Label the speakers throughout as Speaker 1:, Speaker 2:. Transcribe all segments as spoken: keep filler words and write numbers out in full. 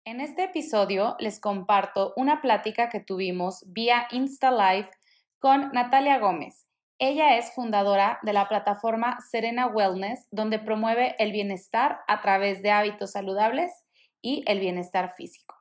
Speaker 1: En este episodio les comparto una plática que tuvimos vía Insta Live con Natalia Gómez. Ella es fundadora de la plataforma Serena Wellness, donde promueve el bienestar a través de hábitos saludables y el bienestar físico.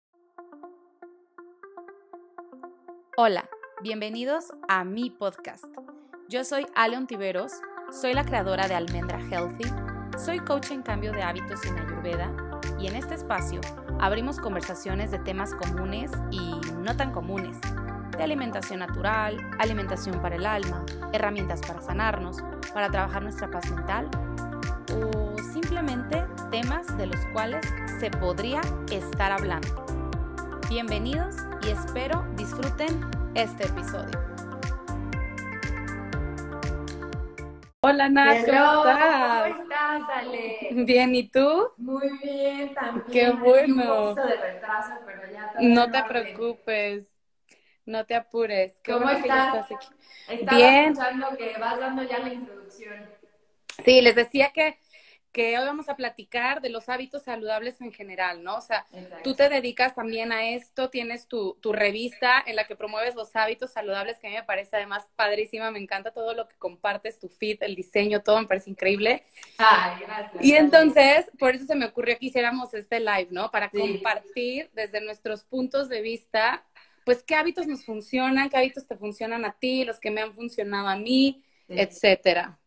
Speaker 1: Hola, bienvenidos a mi podcast. Yo soy Ale Ontiveros, soy la creadora de Almendra Healthy, soy coach en cambio de hábitos en Ayurveda y en este espacio abrimos conversaciones de temas comunes y no tan comunes, de alimentación natural, alimentación para el alma, herramientas para sanarnos, para trabajar nuestra paz mental o simplemente temas de los cuales se podría estar hablando. Bienvenidos y espero disfruten este episodio. Hola Nat,
Speaker 2: Hello,
Speaker 1: ¿cómo estás?
Speaker 2: ¿cómo estás, Ale?
Speaker 1: Bien, ¿y tú?
Speaker 2: Muy bien, también.
Speaker 1: Qué
Speaker 2: Hay
Speaker 1: bueno.
Speaker 2: un poquito de retraso, pero ya todo
Speaker 1: No
Speaker 2: en
Speaker 1: te
Speaker 2: orden.
Speaker 1: preocupes, no te apures. Qué
Speaker 2: ¿Cómo
Speaker 1: bueno que ya
Speaker 2: estás?
Speaker 1: estás aquí.
Speaker 2: Estaba
Speaker 1: Bien,
Speaker 2: escuchando que vas dando ya la introducción.
Speaker 1: sí, les decía que, que hoy vamos a platicar de los hábitos saludables en general, ¿no? O sea, tú
Speaker 2: Exacto.
Speaker 1: te dedicas también a esto, tienes tu, tu revista en la que promueves los hábitos saludables, que a mí me parece además padrísima, me encanta todo lo que compartes, tu feed, el diseño, todo me parece increíble.
Speaker 2: Ay, gracias,
Speaker 1: Y
Speaker 2: Ale.
Speaker 1: entonces, por eso se me ocurrió que hiciéramos este live, ¿no? Para
Speaker 2: Sí.
Speaker 1: compartir desde nuestros puntos de vista, pues qué hábitos nos funcionan, qué hábitos te funcionan a ti, los que me han funcionado a mí,
Speaker 2: Sí.
Speaker 1: etcétera.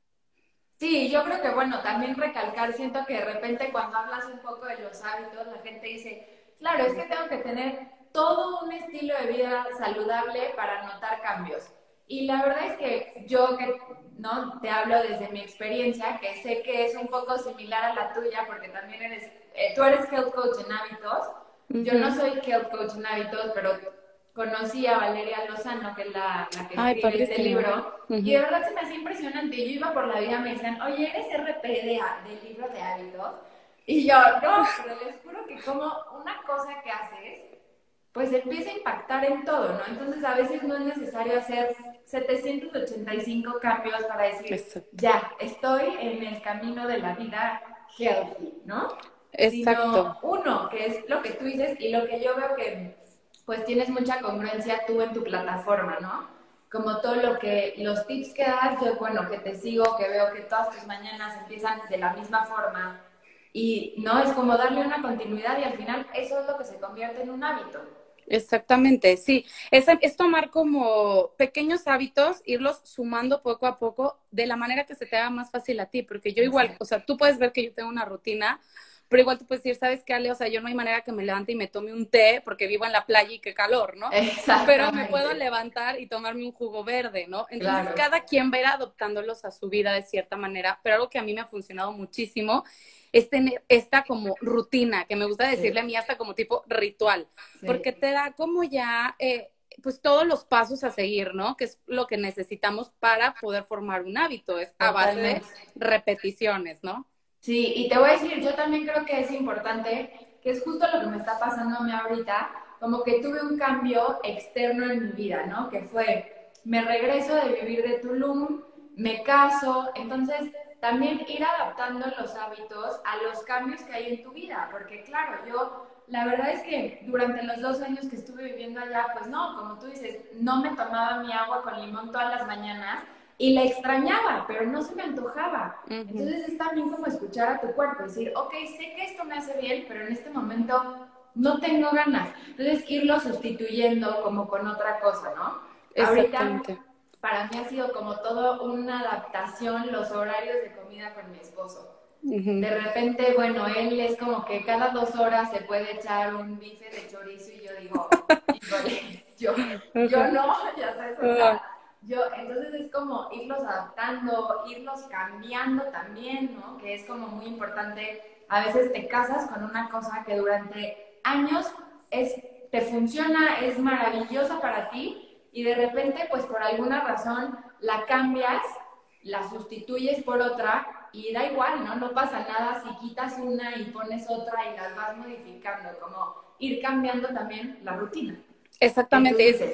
Speaker 2: Sí, yo creo que bueno, también recalcar, siento que de repente cuando hablas un poco de los hábitos, la gente dice, claro, es que tengo que tener todo un estilo de vida saludable para notar cambios. Y la verdad es que yo que no te hablo desde mi experiencia, que sé que es un poco similar a la tuya, porque también eres, eh, tú eres health coach en hábitos. Uh-huh. Yo no soy health coach en hábitos, pero conocí a Valeria Lozano, que es la, la que
Speaker 1: Ay,
Speaker 2: escribe este
Speaker 1: padrísimo.
Speaker 2: libro,
Speaker 1: Uh-huh.
Speaker 2: y de verdad se me hacía impresionante. Yo iba por la vida, me decían, oye, ¿eres R P de, del libro de hábitos? Y yo, no, pero les juro que como una cosa que haces, pues empieza a impactar en todo, ¿no? Entonces a veces no es necesario hacer setecientos ochenta y cinco cambios para decir, exacto, ya, estoy en el camino de la vida healthy, ¿no?
Speaker 1: Exacto.
Speaker 2: Sino uno, que es lo que tú dices y lo que yo veo que pues tienes mucha congruencia tú en tu plataforma, ¿no? Como todo lo que, los tips que das, yo, bueno, que te sigo, que veo que todas tus mañanas empiezan de la misma forma y, ¿no? Es como darle una continuidad y al final eso es lo que se convierte en un hábito.
Speaker 1: Exactamente, sí. Es, es tomar como pequeños hábitos, irlos sumando poco a poco de la manera que se te haga más fácil a ti, porque yo igual, o sea, tú puedes ver que yo tengo una rutina, pero igual tú puedes decir, ¿sabes qué, Ale? O sea, yo no hay manera que me levante y me tome un té porque vivo en la playa y qué calor, ¿no? Pero me puedo levantar y tomarme un jugo verde, ¿no? Entonces, claro, cada quien va a ir adoptándolos a su vida de cierta manera, pero algo que a mí me ha funcionado muchísimo es tener esta como rutina, que me gusta decirle, sí, a mí hasta como tipo ritual, sí, porque te da como ya, eh, pues todos los pasos a seguir, ¿no? Que es lo que necesitamos para poder formar un hábito, es a base de repeticiones, ¿no?
Speaker 2: Sí, y te voy a decir, yo también creo que es importante, que es justo lo que me está pasando a mí ahorita, como que tuve un cambio externo en mi vida, ¿no? Que fue, me regreso de vivir de Tulum, me caso, entonces también ir adaptando los hábitos a los cambios que hay en tu vida, porque claro, yo, la verdad es que durante los dos años que estuve viviendo allá, pues no, como tú dices, no me tomaba mi agua con limón todas las mañanas, y la extrañaba, pero no se me antojaba. Uh-huh. Entonces es también como escuchar a tu cuerpo, decir, ok, sé que esto me hace bien, pero en este momento no tengo ganas. Entonces irlo sustituyendo como con otra cosa, ¿no?
Speaker 1: Exactamente.
Speaker 2: Ahorita para mí ha sido como todo una adaptación los horarios de comida con mi esposo. Uh-huh. De repente, bueno, él es como que cada dos horas se puede echar un bife de chorizo y yo digo, híjole, yo, uh-huh, yo no, ya sabes, o sea, yo, entonces es como irlos adaptando, irlos cambiando también, ¿no? Que es como muy importante. A veces te casas con una cosa que durante años es, te funciona, es maravillosa para ti y de repente, pues por alguna razón la cambias, la sustituyes por otra y da igual, ¿no? No pasa nada si quitas una y pones otra y las vas modificando, como ir cambiando también la rutina.
Speaker 1: Exactamente, es,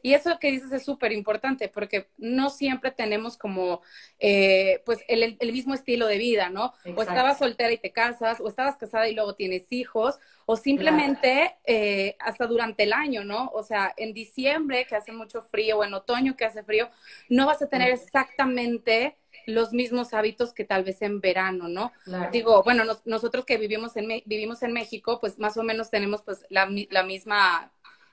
Speaker 1: Y eso que dices es súper importante porque no siempre tenemos como, eh, pues, el, el mismo estilo de vida, ¿no?
Speaker 2: Exacto.
Speaker 1: O estabas soltera y te casas, o estabas casada y luego tienes hijos, o simplemente
Speaker 2: Claro.
Speaker 1: eh, hasta durante el año, ¿no? O sea, en diciembre que hace mucho frío, o en otoño que hace frío, no vas a tener exactamente los mismos hábitos que tal vez en verano, ¿no?
Speaker 2: Claro.
Speaker 1: Digo, bueno, nos, nosotros que vivimos en, vivimos en México, pues más o menos tenemos pues la, la misma,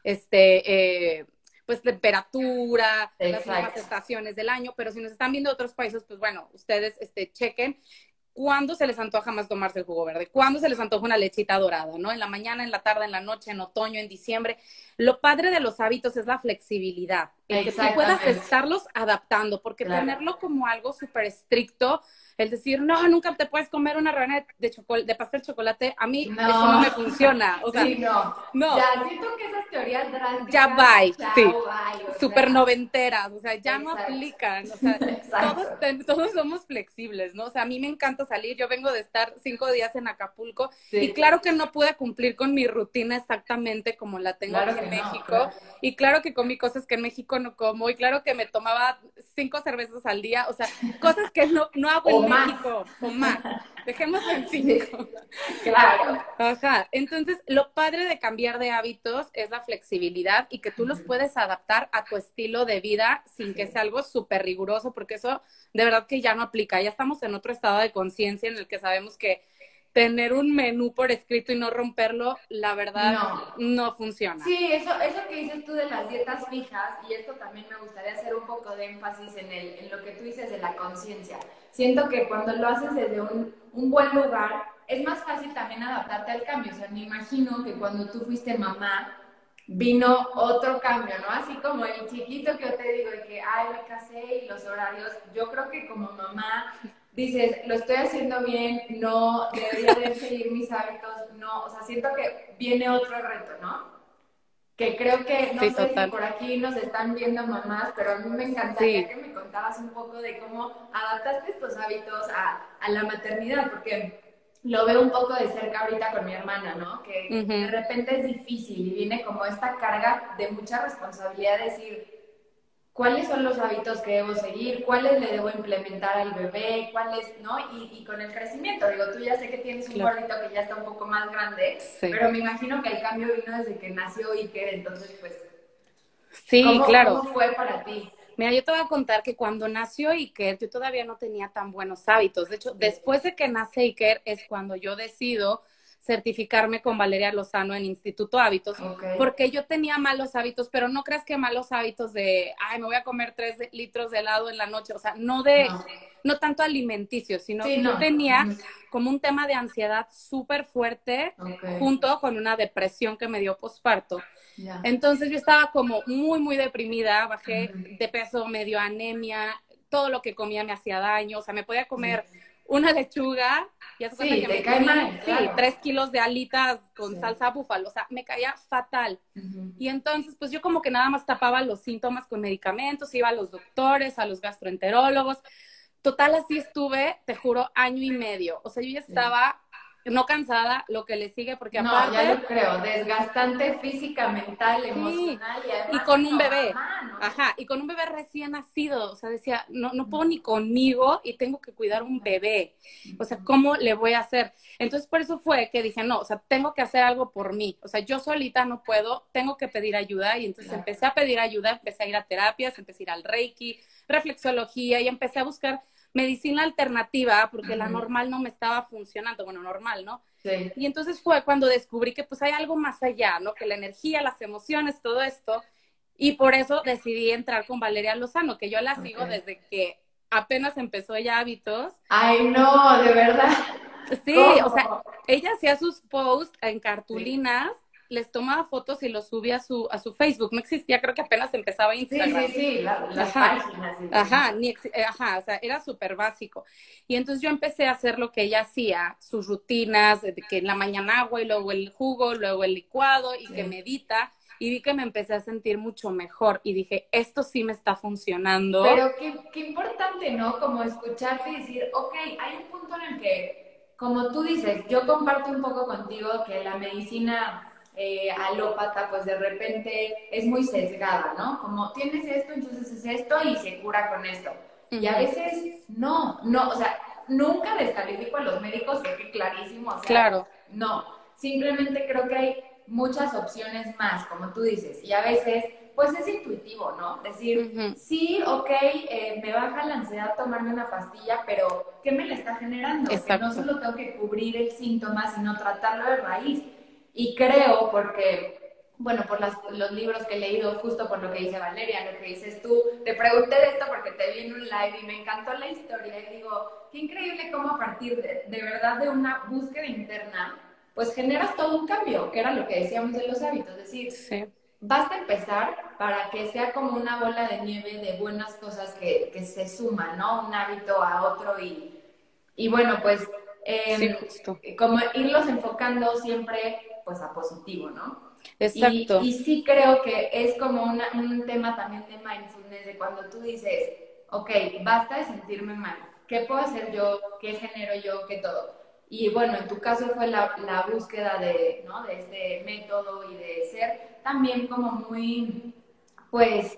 Speaker 1: este, eh, pues temperatura, las mismas
Speaker 2: Exacto.
Speaker 1: estaciones del año, pero si nos están viendo otros países, pues bueno, ustedes este, chequen cuándo se les antoja más tomarse el jugo verde, cuándo se les antoja una lechita dorada, ¿no? En la mañana, en la tarde, en la noche, en otoño, en diciembre. Lo padre de los hábitos es la flexibilidad, el que tú puedas estarlos adaptando, porque
Speaker 2: Claro.
Speaker 1: tenerlo como algo súper estricto, el decir, no, nunca te puedes comer una rebanada de, chocolate, de pastel de chocolate, a mí
Speaker 2: no.
Speaker 1: eso no me funciona. O sea,
Speaker 2: sí, no.
Speaker 1: no.
Speaker 2: Ya, siento que esas teorías drásticas,
Speaker 1: ya bye,
Speaker 2: chao,
Speaker 1: sí.
Speaker 2: bye,
Speaker 1: Súper
Speaker 2: sea.
Speaker 1: noventeras, o sea, ya
Speaker 2: Exacto.
Speaker 1: no aplican, o sea, todos, todos somos flexibles, ¿no? O sea, a mí me encanta salir, yo vengo de estar cinco días en Acapulco sí. y claro que no pude cumplir con mi rutina exactamente como la tengo
Speaker 2: claro
Speaker 1: aquí en México,
Speaker 2: no, claro.
Speaker 1: y claro que comí cosas que en México no como, y claro que me tomaba cinco cervezas al día, o sea, cosas que no, no hago
Speaker 2: o
Speaker 1: en
Speaker 2: más.
Speaker 1: México, o más, dejémoslo en cinco.
Speaker 2: Sí. Claro.
Speaker 1: Ajá, entonces lo padre de cambiar de hábitos es la flexibilidad y que tú los puedes adaptar a tu estilo de vida sin que sea algo súper riguroso, porque eso de verdad que ya no aplica. Ya estamos en otro estado de conciencia en el que sabemos que tener un menú por escrito y no romperlo, la verdad, no, no funciona.
Speaker 2: Sí, eso, eso que dices tú de las dietas fijas, y esto también me gustaría hacer un poco de énfasis en, el, en lo que tú dices de la conciencia. Siento que cuando lo haces desde un, un buen lugar, es más fácil también adaptarte al cambio. O sea, me imagino que cuando tú fuiste mamá, vino otro cambio, ¿no? Así como el chiquito que yo te digo, de que, ay, me casé y los horarios, yo creo que como mamá dices, lo estoy haciendo bien, no, debería de seguir mis hábitos, no, o sea, siento que viene otro reto, ¿no? Que creo que, no
Speaker 1: sí,
Speaker 2: sé
Speaker 1: total.
Speaker 2: si por aquí nos están viendo mamás, pero a mí me encantaría
Speaker 1: sí.
Speaker 2: que me contaras un poco de cómo adaptaste estos hábitos a, a la maternidad, porque lo veo un poco de cerca ahorita con mi hermana, ¿no? Que uh-huh. de repente es difícil y viene como esta carga de mucha responsabilidad de decir, ¿cuáles son los hábitos que debo seguir? ¿Cuáles le debo implementar al bebé? ¿Cuáles, no? Y, y con el crecimiento, digo, tú ya sé que tienes un claro. gordito que ya está un poco más grande, sí. pero me imagino que el cambio vino desde que nació Iker, entonces, pues,
Speaker 1: sí,
Speaker 2: ¿cómo,
Speaker 1: claro.
Speaker 2: ¿cómo fue para ti?
Speaker 1: Mira, yo te voy a contar que cuando nació Iker, yo todavía no tenía tan buenos hábitos. De hecho, después de que nace Iker es cuando yo decido certificarme con Valeria Lozano en Instituto Hábitos, okay. porque yo tenía malos hábitos, pero no creas que malos hábitos de, ay, me voy a comer tres litros de helado en la noche, o sea, no de, no, no tanto alimenticio, sino
Speaker 2: sí,
Speaker 1: yo
Speaker 2: no.
Speaker 1: tenía como un tema de ansiedad súper fuerte, okay. junto con una depresión que me dio posparto. Yeah. Entonces yo estaba como muy, muy deprimida, bajé uh-huh. de peso, me dio anemia, todo lo que comía me hacía daño, o sea, me podía comer sí. una lechuga, y hace
Speaker 2: sí,
Speaker 1: que me
Speaker 2: cae
Speaker 1: comí,
Speaker 2: mal,
Speaker 1: sí,
Speaker 2: claro.
Speaker 1: tres kilos de alitas con
Speaker 2: sí.
Speaker 1: salsa búfalo, o sea, me caía fatal.
Speaker 2: Uh-huh.
Speaker 1: Y entonces, pues yo como que nada más tapaba los síntomas con medicamentos, iba a los doctores, a los gastroenterólogos. Total, así estuve, te juro, año y medio. O sea, yo ya estaba no cansada, lo que le sigue, porque
Speaker 2: no,
Speaker 1: aparte...
Speaker 2: ya lo creo, desgastante física, mental, sí, emocional, y además...
Speaker 1: Y con un
Speaker 2: no,
Speaker 1: bebé,
Speaker 2: mamá, ¿no?
Speaker 1: ajá, y con un bebé recién nacido, o sea, decía, no, no puedo ni conmigo y tengo que cuidar un bebé, o sea, ¿cómo le voy a hacer? Entonces, por eso fue que dije, no, o sea, tengo que hacer algo por mí, o sea, yo solita no puedo, tengo que pedir ayuda, y entonces claro. empecé a pedir ayuda, empecé a ir a terapias, empecé a ir al Reiki, reflexología, y empecé a buscar medicina alternativa, porque uh-huh. la normal no me estaba funcionando, bueno, normal, ¿no?
Speaker 2: Sí.
Speaker 1: Y entonces fue cuando descubrí que pues hay algo más allá, ¿no? Que la energía, las emociones, todo esto, y por eso decidí entrar con Valeria Lozano, que yo la okay. sigo desde que apenas empezó ella Hábitos.
Speaker 2: Ay, no, de verdad.
Speaker 1: Sí,
Speaker 2: ¿Cómo?
Speaker 1: o sea, ella hacía sus posts en cartulinas, sí. les tomaba fotos y los subía a su, a su Facebook. No existía, creo que apenas empezaba Instagram.
Speaker 2: Sí, sí, sí, la, las
Speaker 1: ajá,
Speaker 2: páginas. Sí,
Speaker 1: ajá, ni ex, ajá, o sea, era súper básico. Y entonces yo empecé a hacer lo que ella hacía, sus rutinas, de que en la mañana agua y luego el jugo, luego el licuado y sí. que medita. Y vi que me empecé a sentir mucho mejor y dije, esto sí me está funcionando.
Speaker 2: Pero qué, qué importante, ¿no? Como escucharte y decir, ok, hay un punto en el que, como tú dices, yo comparto un poco contigo que la medicina... eh, alópata, pues de repente es muy sesgada, ¿no? Como tienes esto, entonces es esto y se cura con esto. Uh-huh. Y a veces no, no, o sea, nunca descalifico a los médicos, porque clarísimo, o sea,
Speaker 1: claro.
Speaker 2: No, simplemente creo que hay muchas opciones más, como tú dices, y a veces, pues es intuitivo, ¿no? Decir, uh-huh. sí, ok, eh, me baja la ansiedad tomarme una pastilla, pero ¿qué me la está generando? Exacto. Que no solo tengo que cubrir el síntoma, sino tratarlo de raíz. Y creo, porque, bueno, por las, los libros que he leído, justo por lo que dice Valeria, lo que dices tú, te pregunté de esto porque te vi en un live y me encantó la historia, y digo, qué increíble cómo a partir de, de verdad de una búsqueda interna, pues generas todo un cambio, que era lo que decíamos de los hábitos, es decir, sí. Basta empezar para que sea como una bola de nieve de buenas cosas que, que se suman, ¿no? Un hábito a otro y, y bueno, pues eh, sí, justo. Como irlos enfocando siempre pues a positivo, ¿no? Exacto. Y, y sí creo que es como una, un tema también de mindfulness, de cuando tú dices, ok, basta de sentirme mal, ¿qué puedo hacer yo? ¿Qué genero yo? ¿Qué todo? Y bueno, en tu caso fue la, la búsqueda de, ¿no? de este método y de ser también como muy, pues,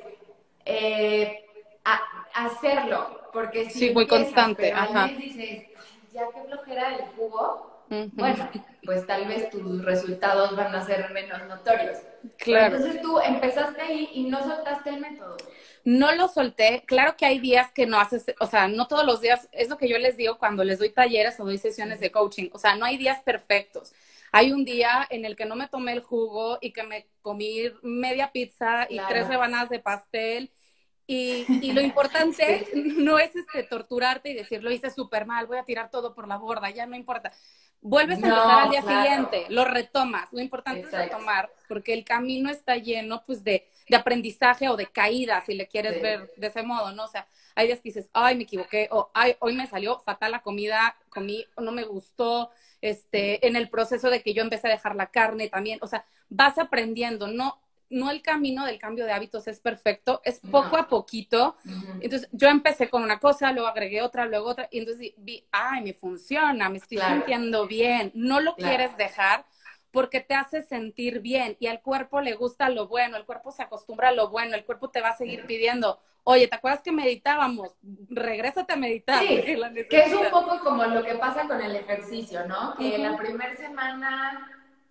Speaker 2: eh, a, hacerlo, porque si
Speaker 1: sí, muy
Speaker 2: empiezas,
Speaker 1: constante,
Speaker 2: pero
Speaker 1: ajá.
Speaker 2: al mes dices, ya qué flojera el jugo, uh-huh. Bueno, pues tal vez tus resultados van a ser menos notorios. Claro. Pero entonces tú empezaste ahí y no soltaste el método.
Speaker 1: No lo solté. Claro que hay días que no haces, o sea, no todos los días, es lo que yo les digo cuando les doy talleres o doy sesiones de coaching, o sea, no hay días perfectos. Hay un día en el que no me tomé el jugo y que me comí media pizza y claro. tres rebanadas de pastel. Y, y lo importante sí. no es este, torturarte y decir, lo hice súper mal, voy a tirar todo por la borda, ya no importa. Vuelves no, a empezar al día claro. siguiente, lo retomas. Lo importante Exacto. es retomar, porque el camino está lleno pues de, de aprendizaje o de caídas, si le quieres sí. ver de ese modo, ¿no? O sea, hay días que dices, ay, me equivoqué, o ay, hoy me salió fatal la comida, comí, no me gustó, este, en el proceso de que yo empecé a dejar la carne también, o sea, vas aprendiendo, no no el camino del cambio de hábitos es perfecto, es poco no. a poquito. Uh-huh. Entonces, yo empecé con una cosa, luego agregué otra, luego otra, y entonces vi, ay, me funciona, me estoy claro. sintiendo bien. No lo claro. quieres dejar porque te hace sentir bien y al cuerpo le gusta lo bueno, el cuerpo se acostumbra a lo bueno, el cuerpo te va a seguir pidiendo, oye, ¿te acuerdas que meditábamos? Regrésate a meditar.
Speaker 2: Sí, que es un poco como lo que pasa con el ejercicio, ¿no? Que uh-huh. la primera semana...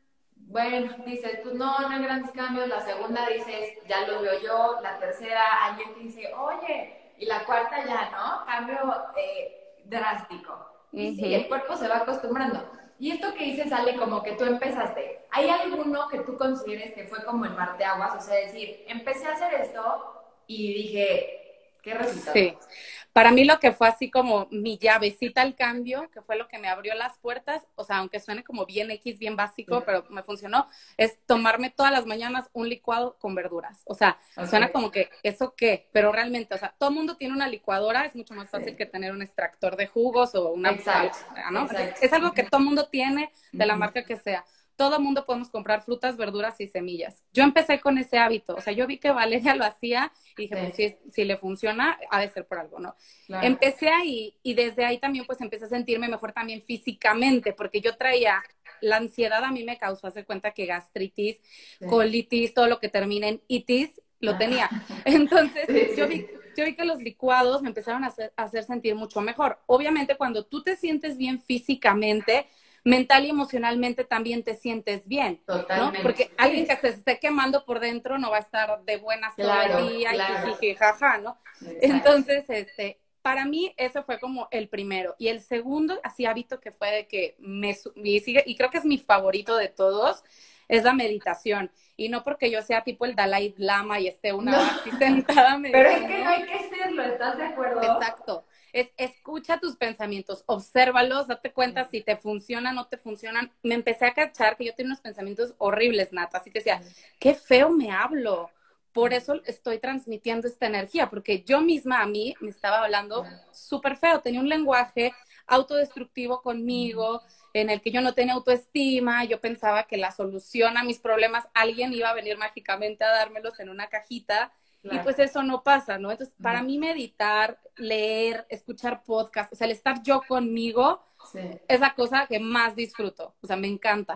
Speaker 2: Bueno, dices, pues no, no hay grandes cambios. La segunda dices, ya lo veo yo. La tercera, alguien te dice, oye. Y la cuarta ya, ¿no? Cambio eh, drástico. Y uh-huh. sí, el cuerpo se va acostumbrando. Y esto que dices, sale como que tú empezaste. ¿Hay alguno que tú consideres que fue como el parteaguas? O sea, decir, empecé a hacer esto y dije, ¿qué resultado?
Speaker 1: Sí. Para mí lo que fue así como mi llavecita al cambio, que fue lo que me abrió las puertas, o sea, aunque suene como bien X, bien básico, sí. pero me funcionó, es tomarme todas las mañanas un licuado con verduras. O sea, okay. suena como que, ¿eso qué? Pero realmente, o sea, todo el mundo tiene una licuadora, es mucho más fácil sí. que tener un extractor de jugos o una...
Speaker 2: Exacto.
Speaker 1: ¿no?
Speaker 2: Exacto.
Speaker 1: Entonces, es algo que todo el mundo tiene, de la marca que sea. Todo el mundo podemos comprar frutas, verduras y semillas. Yo empecé con ese hábito, o sea, yo vi que Valeria lo hacía y dije, sí. pues si, si le funciona, ha de ser por algo, ¿no? Claro. Empecé ahí y desde ahí también pues empecé a sentirme mejor también físicamente, porque yo traía, la ansiedad a mí me causó, hacer cuenta que gastritis, sí. colitis, todo lo que termina en itis, lo tenía. Entonces, sí, sí. yo vi... Yo vi que los licuados me empezaron a hacer, a hacer sentir mucho mejor. Obviamente, cuando tú te sientes bien físicamente, mental y emocionalmente también te sientes bien, Totalmente. ¿no? Porque alguien que se esté quemando por dentro no va a estar de buenas
Speaker 2: claro,
Speaker 1: todo el día
Speaker 2: claro.
Speaker 1: y jiji, jaja, ¿no? Exacto. Entonces, este, para mí eso fue como el primero. Y el segundo, así hábito que fue de que me, y, sigue, y creo que es mi favorito de todos, es la meditación. Y no porque yo sea tipo el Dalai Lama y esté una hora no. así sentada meditando.
Speaker 2: Pero es que no hay que serlo, ¿estás de acuerdo?
Speaker 1: Exacto. Es, escucha tus pensamientos, obsérvalos, date cuenta si te funcionan o no te funcionan. Me empecé a cachar que yo tenía unos pensamientos horribles, Nata, así que decía, qué feo me hablo. Por eso estoy transmitiendo esta energía, porque yo misma a mí me estaba hablando súper feo. Tenía un lenguaje autodestructivo conmigo, en el que yo no tenía autoestima. Yo pensaba que la solución a mis problemas, alguien iba a venir mágicamente a dármelos en una cajita. Claro. Y pues eso no pasa, ¿no? Entonces, para uh-huh. mí meditar, leer, escuchar podcasts, o sea, el estar yo conmigo sí. es la cosa que más disfruto. O sea, me encanta.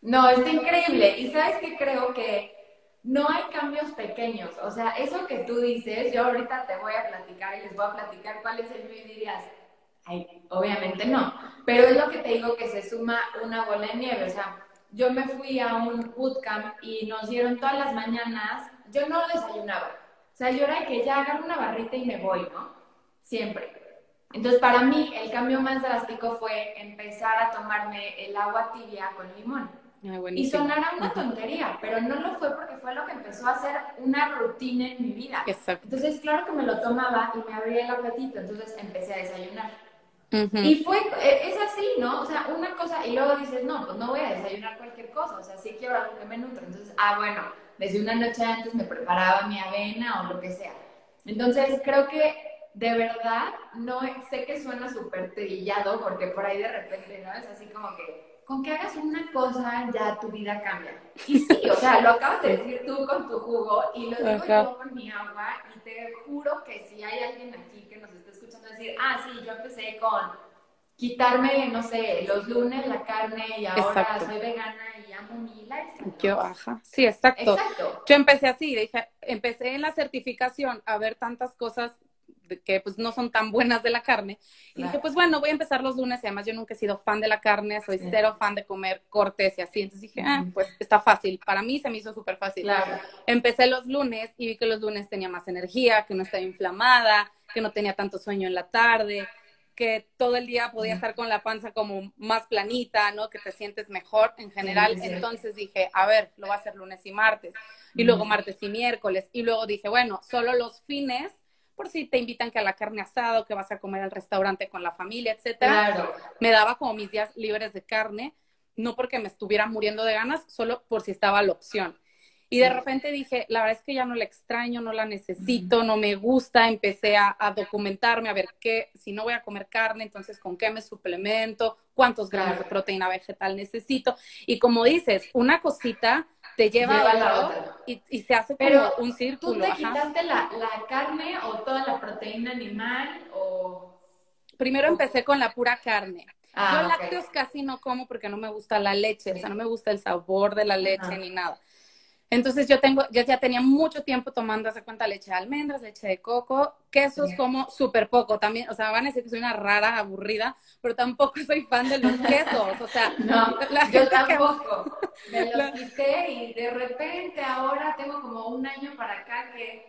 Speaker 2: No, está increíble. Y sabes que creo que no hay cambios pequeños. O sea, eso que tú dices, yo ahorita te voy a platicar y les voy a platicar cuál es el mío y dirías, ay, obviamente no. Pero es lo que te digo que se suma una bola de nieve. O sea, yo me fui a un bootcamp y nos dieron todas las mañanas, yo no desayunaba. O sea, yo era que ya agarro una barrita y me voy, ¿no? Siempre. Entonces, para mí, el cambio más drástico fue empezar a tomarme el agua tibia con limón.
Speaker 1: Ay,
Speaker 2: Y
Speaker 1: buenísimo.
Speaker 2: sonará una tontería, pero no lo fue porque fue lo que empezó a ser una rutina en mi vida.
Speaker 1: Exacto.
Speaker 2: Entonces, claro que me lo tomaba y me abría el apetito, entonces empecé a desayunar.
Speaker 1: Uh-huh.
Speaker 2: Y fue, es así, ¿no? O sea, una cosa, y luego dices, no, pues no voy a desayunar cualquier cosa, o sea, sí quiero algo que me nutra. Entonces, ah, bueno, desde una noche antes me preparaba mi avena o lo que sea. Entonces, creo que de verdad, no sé que suena súper trillado, porque por ahí de repente, ¿no? Es así como que, con que hagas una cosa, ya tu vida cambia. Y sí, o sea, lo acabas de decir tú con tu jugo, y lo digo
Speaker 1: Ajá.
Speaker 2: yo con mi agua, y te juro que si hay alguien aquí que nos está escuchando decir, ah, sí, yo empecé con quitarme, no sé, los lunes la carne, y ahora
Speaker 1: Exacto.
Speaker 2: soy vegana y amo mi lifestyle, ¿no?
Speaker 1: Yo, ajá, sí, exacto.
Speaker 2: Exacto.
Speaker 1: Yo empecé así, dije, empecé en la certificación a ver tantas cosas de que pues no son tan buenas de la carne, y
Speaker 2: Claro.
Speaker 1: dije, pues bueno, voy a empezar los lunes, y además yo nunca he sido fan de la carne, soy
Speaker 2: Sí.
Speaker 1: cero fan de comer cortes y así, entonces dije, ah, pues está fácil, para mí se me hizo súper fácil.
Speaker 2: Claro.
Speaker 1: Empecé los lunes y vi que los lunes tenía más energía, que no estaba inflamada, que no tenía tanto sueño en la tarde, que todo el día podía estar con la panza como más planita, ¿no? Que te sientes mejor en general.
Speaker 2: Sí, sí, sí.
Speaker 1: Entonces dije, a ver, lo voy a hacer lunes y martes, y luego martes y miércoles, y luego dije, bueno, solo los fines, por si te invitan que a la carne asada o que vas a comer al restaurante con la familia, etcétera.
Speaker 2: Claro.
Speaker 1: Me daba como mis días libres de carne, no porque me estuviera muriendo de ganas, solo por si estaba la opción. Y de repente dije, la verdad es que ya no la extraño, no la necesito, no me gusta. Empecé a, a documentarme, a ver qué, si no voy a comer carne, entonces con qué me suplemento, cuántos gramos
Speaker 2: Claro.
Speaker 1: de proteína vegetal necesito. Y como dices, una cosita te lleva,
Speaker 2: Lleva
Speaker 1: a
Speaker 2: a la
Speaker 1: otro
Speaker 2: otra.
Speaker 1: y, y se hace como
Speaker 2: Pero,
Speaker 1: un
Speaker 2: ¿tú
Speaker 1: círculo.
Speaker 2: te
Speaker 1: Ajá.
Speaker 2: quitaste la, la carne o toda la proteína animal o...?
Speaker 1: Primero
Speaker 2: o-
Speaker 1: empecé con la pura carne.
Speaker 2: Ah,
Speaker 1: Yo
Speaker 2: ok.
Speaker 1: lácteos casi no como porque no me gusta la leche, o sea, no me gusta el sabor de la leche
Speaker 2: Ajá.
Speaker 1: ni nada. Entonces yo tengo, yo ya tenía mucho tiempo tomando, hace cuenta, leche de almendras, leche de coco, quesos
Speaker 2: Sí.
Speaker 1: como súper poco también, o sea, van a decir que soy una rara, aburrida, pero tampoco soy fan de los quesos, o sea,
Speaker 2: No,
Speaker 1: la
Speaker 2: yo
Speaker 1: gente que...
Speaker 2: tampoco. Me los
Speaker 1: La-
Speaker 2: quité y de repente ahora tengo como un año para acá que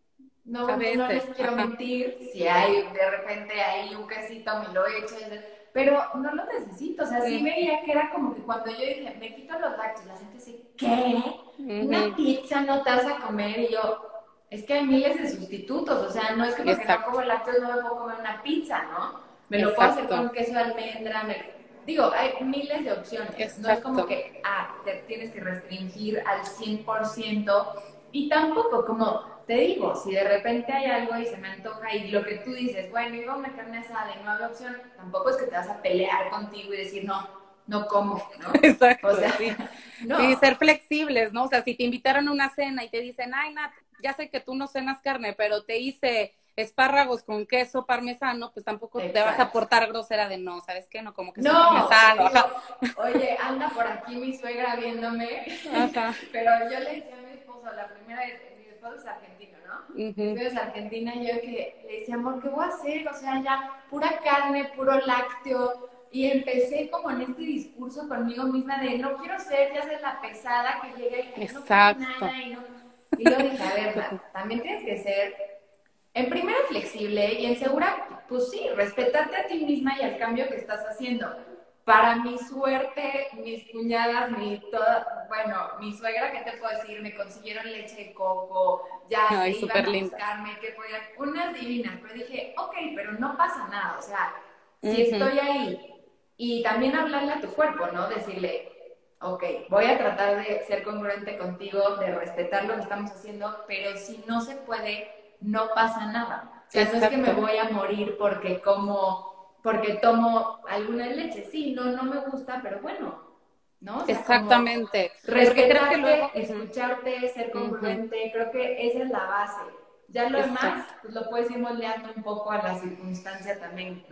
Speaker 2: no,
Speaker 1: A
Speaker 2: no les
Speaker 1: veces,
Speaker 2: quiero
Speaker 1: ajá.
Speaker 2: mentir. Si hay de repente ahí un quesito, me lo echo, pero no lo necesito. O sea, sí
Speaker 1: Mm.
Speaker 2: veía que era como que cuando yo dije, me quito los lácteos, la gente dice, ¿qué? Una
Speaker 1: Ujú.
Speaker 2: pizza no te vas a comer, y yo, es que hay miles de sustitutos, o sea, no es que porque
Speaker 1: Exacto.
Speaker 2: no como lácteos no me puedo comer una pizza, ¿no? Me lo puedo hacer
Speaker 1: Exacto.
Speaker 2: con queso de almendra, me- digo, hay miles de opciones, no es como
Speaker 1: Exacto.
Speaker 2: que, ah, te tienes que restringir al cien por ciento, y tampoco, como te digo, si de repente hay algo y se me antoja y lo que tú dices, bueno, iba a una carne asada y no había opción, tampoco es que te vas a pelear contigo y decir, no, no como, ¿no?
Speaker 1: Exacto,
Speaker 2: O sea,
Speaker 1: sí.
Speaker 2: no.
Speaker 1: Sí, ser flexibles, ¿no? O sea, si te invitaron a una cena y te dicen, ay, Nat, ya sé que tú no cenas carne, pero te hice espárragos con queso parmesano, pues tampoco te vas a
Speaker 2: Exacto.
Speaker 1: portar grosera de no, ¿sabes qué? No como queso
Speaker 2: No,
Speaker 1: parmesano.
Speaker 2: digo,
Speaker 1: Ajá.
Speaker 2: oye, anda por aquí mi suegra viéndome,
Speaker 1: Ajá.
Speaker 2: pero yo le decía a mi esposo, la primera vez, mi esposo es argentino, ¿no? Mi
Speaker 1: Ujú.
Speaker 2: esposo es argentina, y yo que le decía, amor, ¿qué voy a hacer? O sea, ya pura carne, puro lácteo, y empecé como en este discurso conmigo misma de, no quiero ser, ya sé, la pesada que llega y que no quiero
Speaker 1: Exacto.
Speaker 2: nada, y no... Y luego dije, a ver, Nat, también tienes que ser, en primera, flexible, y en segura, pues sí, respetarte a ti misma y al cambio que estás haciendo. Para mi suerte, mis cuñadas, mi toda, bueno, mi suegra, ¿qué te puedo decir? Me consiguieron leche de coco, ya
Speaker 1: Ay,
Speaker 2: se
Speaker 1: súper
Speaker 2: iban a
Speaker 1: lindas.
Speaker 2: buscarme, que podían, unas divinas, pero dije, ok, pero no pasa nada, o sea, si
Speaker 1: Ujú.
Speaker 2: estoy ahí, y también hablarle a tu cuerpo, ¿no? Decirle, ok, voy a tratar de ser congruente contigo, de respetar lo que estamos haciendo, pero si no se puede, no pasa nada. O sea, no es que me
Speaker 1: Exacto.
Speaker 2: voy a morir porque como, porque tomo alguna leche. Sí, no, no me gusta, pero bueno, ¿no? O sea, como
Speaker 1: Exactamente. Porque creo que
Speaker 2: respetarte,
Speaker 1: luego... Ujú.
Speaker 2: escucharte, ser
Speaker 1: Ujú.
Speaker 2: congruente, creo que esa es la base. Ya lo demás,
Speaker 1: Exacto.
Speaker 2: pues lo puedes ir moldeando un poco a la circunstancia también, ¿no?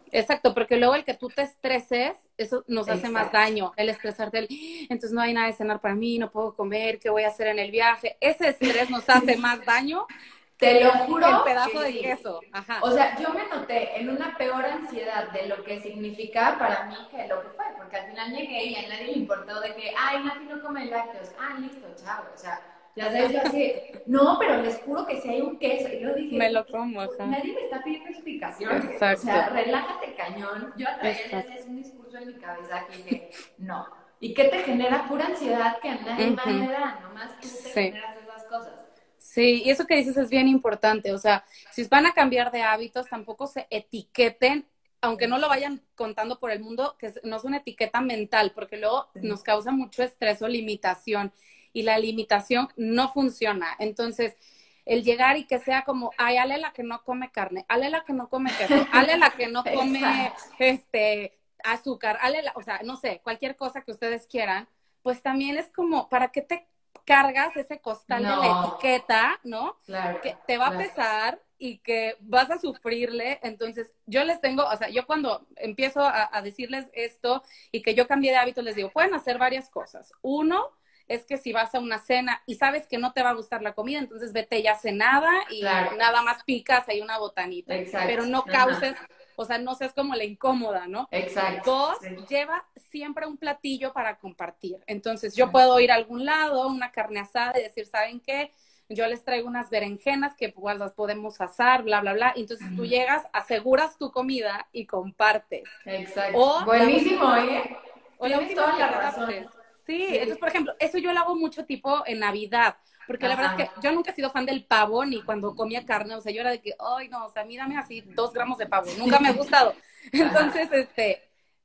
Speaker 1: Exacto, porque luego el que tú te estreses, eso nos hace
Speaker 2: Exacto.
Speaker 1: más daño, el estresarte, el, entonces no hay nada de cenar para mí, no puedo comer, ¿qué voy a hacer en el viaje? Ese estrés nos hace más daño
Speaker 2: Te lo
Speaker 1: que el
Speaker 2: juro
Speaker 1: pedazo
Speaker 2: que
Speaker 1: de
Speaker 2: sí.
Speaker 1: queso. Ajá.
Speaker 2: O sea, yo me noté en una peor ansiedad de lo que significa para mí que lo que fue, porque al final llegué y a nadie le importó de que, ay, Nati no come lácteos, ah, listo, chao, o sea, ya sabes, yo así, no, pero les juro que si hay un queso, y yo
Speaker 1: Me
Speaker 2: dije,
Speaker 1: lo como, ajá.
Speaker 2: nadie me está pidiendo explicaciones, o sea,
Speaker 1: Exacto,
Speaker 2: relájate cañón, yo hasta ayer ya
Speaker 1: exacto.
Speaker 2: hacía un discurso en mi cabeza que dije, no, ¿y qué te genera pura ansiedad que a nadie más
Speaker 1: Ujú.
Speaker 2: le da? Nomás tú te
Speaker 1: Sí.
Speaker 2: generas esas cosas.
Speaker 1: Sí, y eso que dices es bien importante, o sea, si van a cambiar de hábitos, tampoco se etiqueten, aunque no lo vayan contando por el mundo, que no es una etiqueta mental, porque luego
Speaker 2: Sí.
Speaker 1: nos causa mucho estrés o limitación, y la limitación no funciona. Entonces, el llegar y que sea como, ay, Ale la que no come carne, Ale la que no come queso, Ale la que no come
Speaker 2: Exacto.
Speaker 1: este azúcar, Ale la, o sea, no sé, cualquier cosa que ustedes quieran, pues también es como, ¿para qué te cargas ese costal de la
Speaker 2: No,
Speaker 1: etiqueta, ¿no?
Speaker 2: claro,
Speaker 1: Que te va a
Speaker 2: claro.
Speaker 1: pesar y que vas a sufrirle. Entonces, yo les tengo, o sea, yo cuando empiezo a, a decirles esto y que yo cambié de hábito, les digo, pueden hacer varias cosas. Uno, es que si vas a una cena y sabes que no te va a gustar la comida, entonces vete ya cenada y
Speaker 2: Claro,
Speaker 1: nada más picas ahí una botanita, pero
Speaker 2: exacto.
Speaker 1: no
Speaker 2: Ajá.
Speaker 1: causes, o sea, no seas como la incómoda, ¿no?
Speaker 2: Exacto.
Speaker 1: Dos,
Speaker 2: Sí.
Speaker 1: lleva siempre un platillo para compartir. Entonces, yo puedo ir a algún lado, una carne asada y decir, ¿saben qué? Yo les traigo unas berenjenas que pues, las podemos asar, bla, bla, bla. Entonces, tú llegas, aseguras tu comida y compartes.
Speaker 2: Exacto.
Speaker 1: O la
Speaker 2: Buenísimo,
Speaker 1: última,
Speaker 2: ¿eh?
Speaker 1: o la
Speaker 2: Tienes
Speaker 1: última es
Speaker 2: toda
Speaker 1: que
Speaker 2: la
Speaker 1: te
Speaker 2: razón.
Speaker 1: adaptes. Sí, entonces,
Speaker 2: Sí.
Speaker 1: por ejemplo, eso yo lo hago mucho tipo en Navidad, porque la verdad es
Speaker 2: Ajá.
Speaker 1: que yo nunca he sido fan del pavo ni cuando comía carne, o sea, yo era de que, ay, no, o sea, mírame así dos gramos de pavo, nunca me ha gustado.
Speaker 2: Ajá.
Speaker 1: Entonces, este,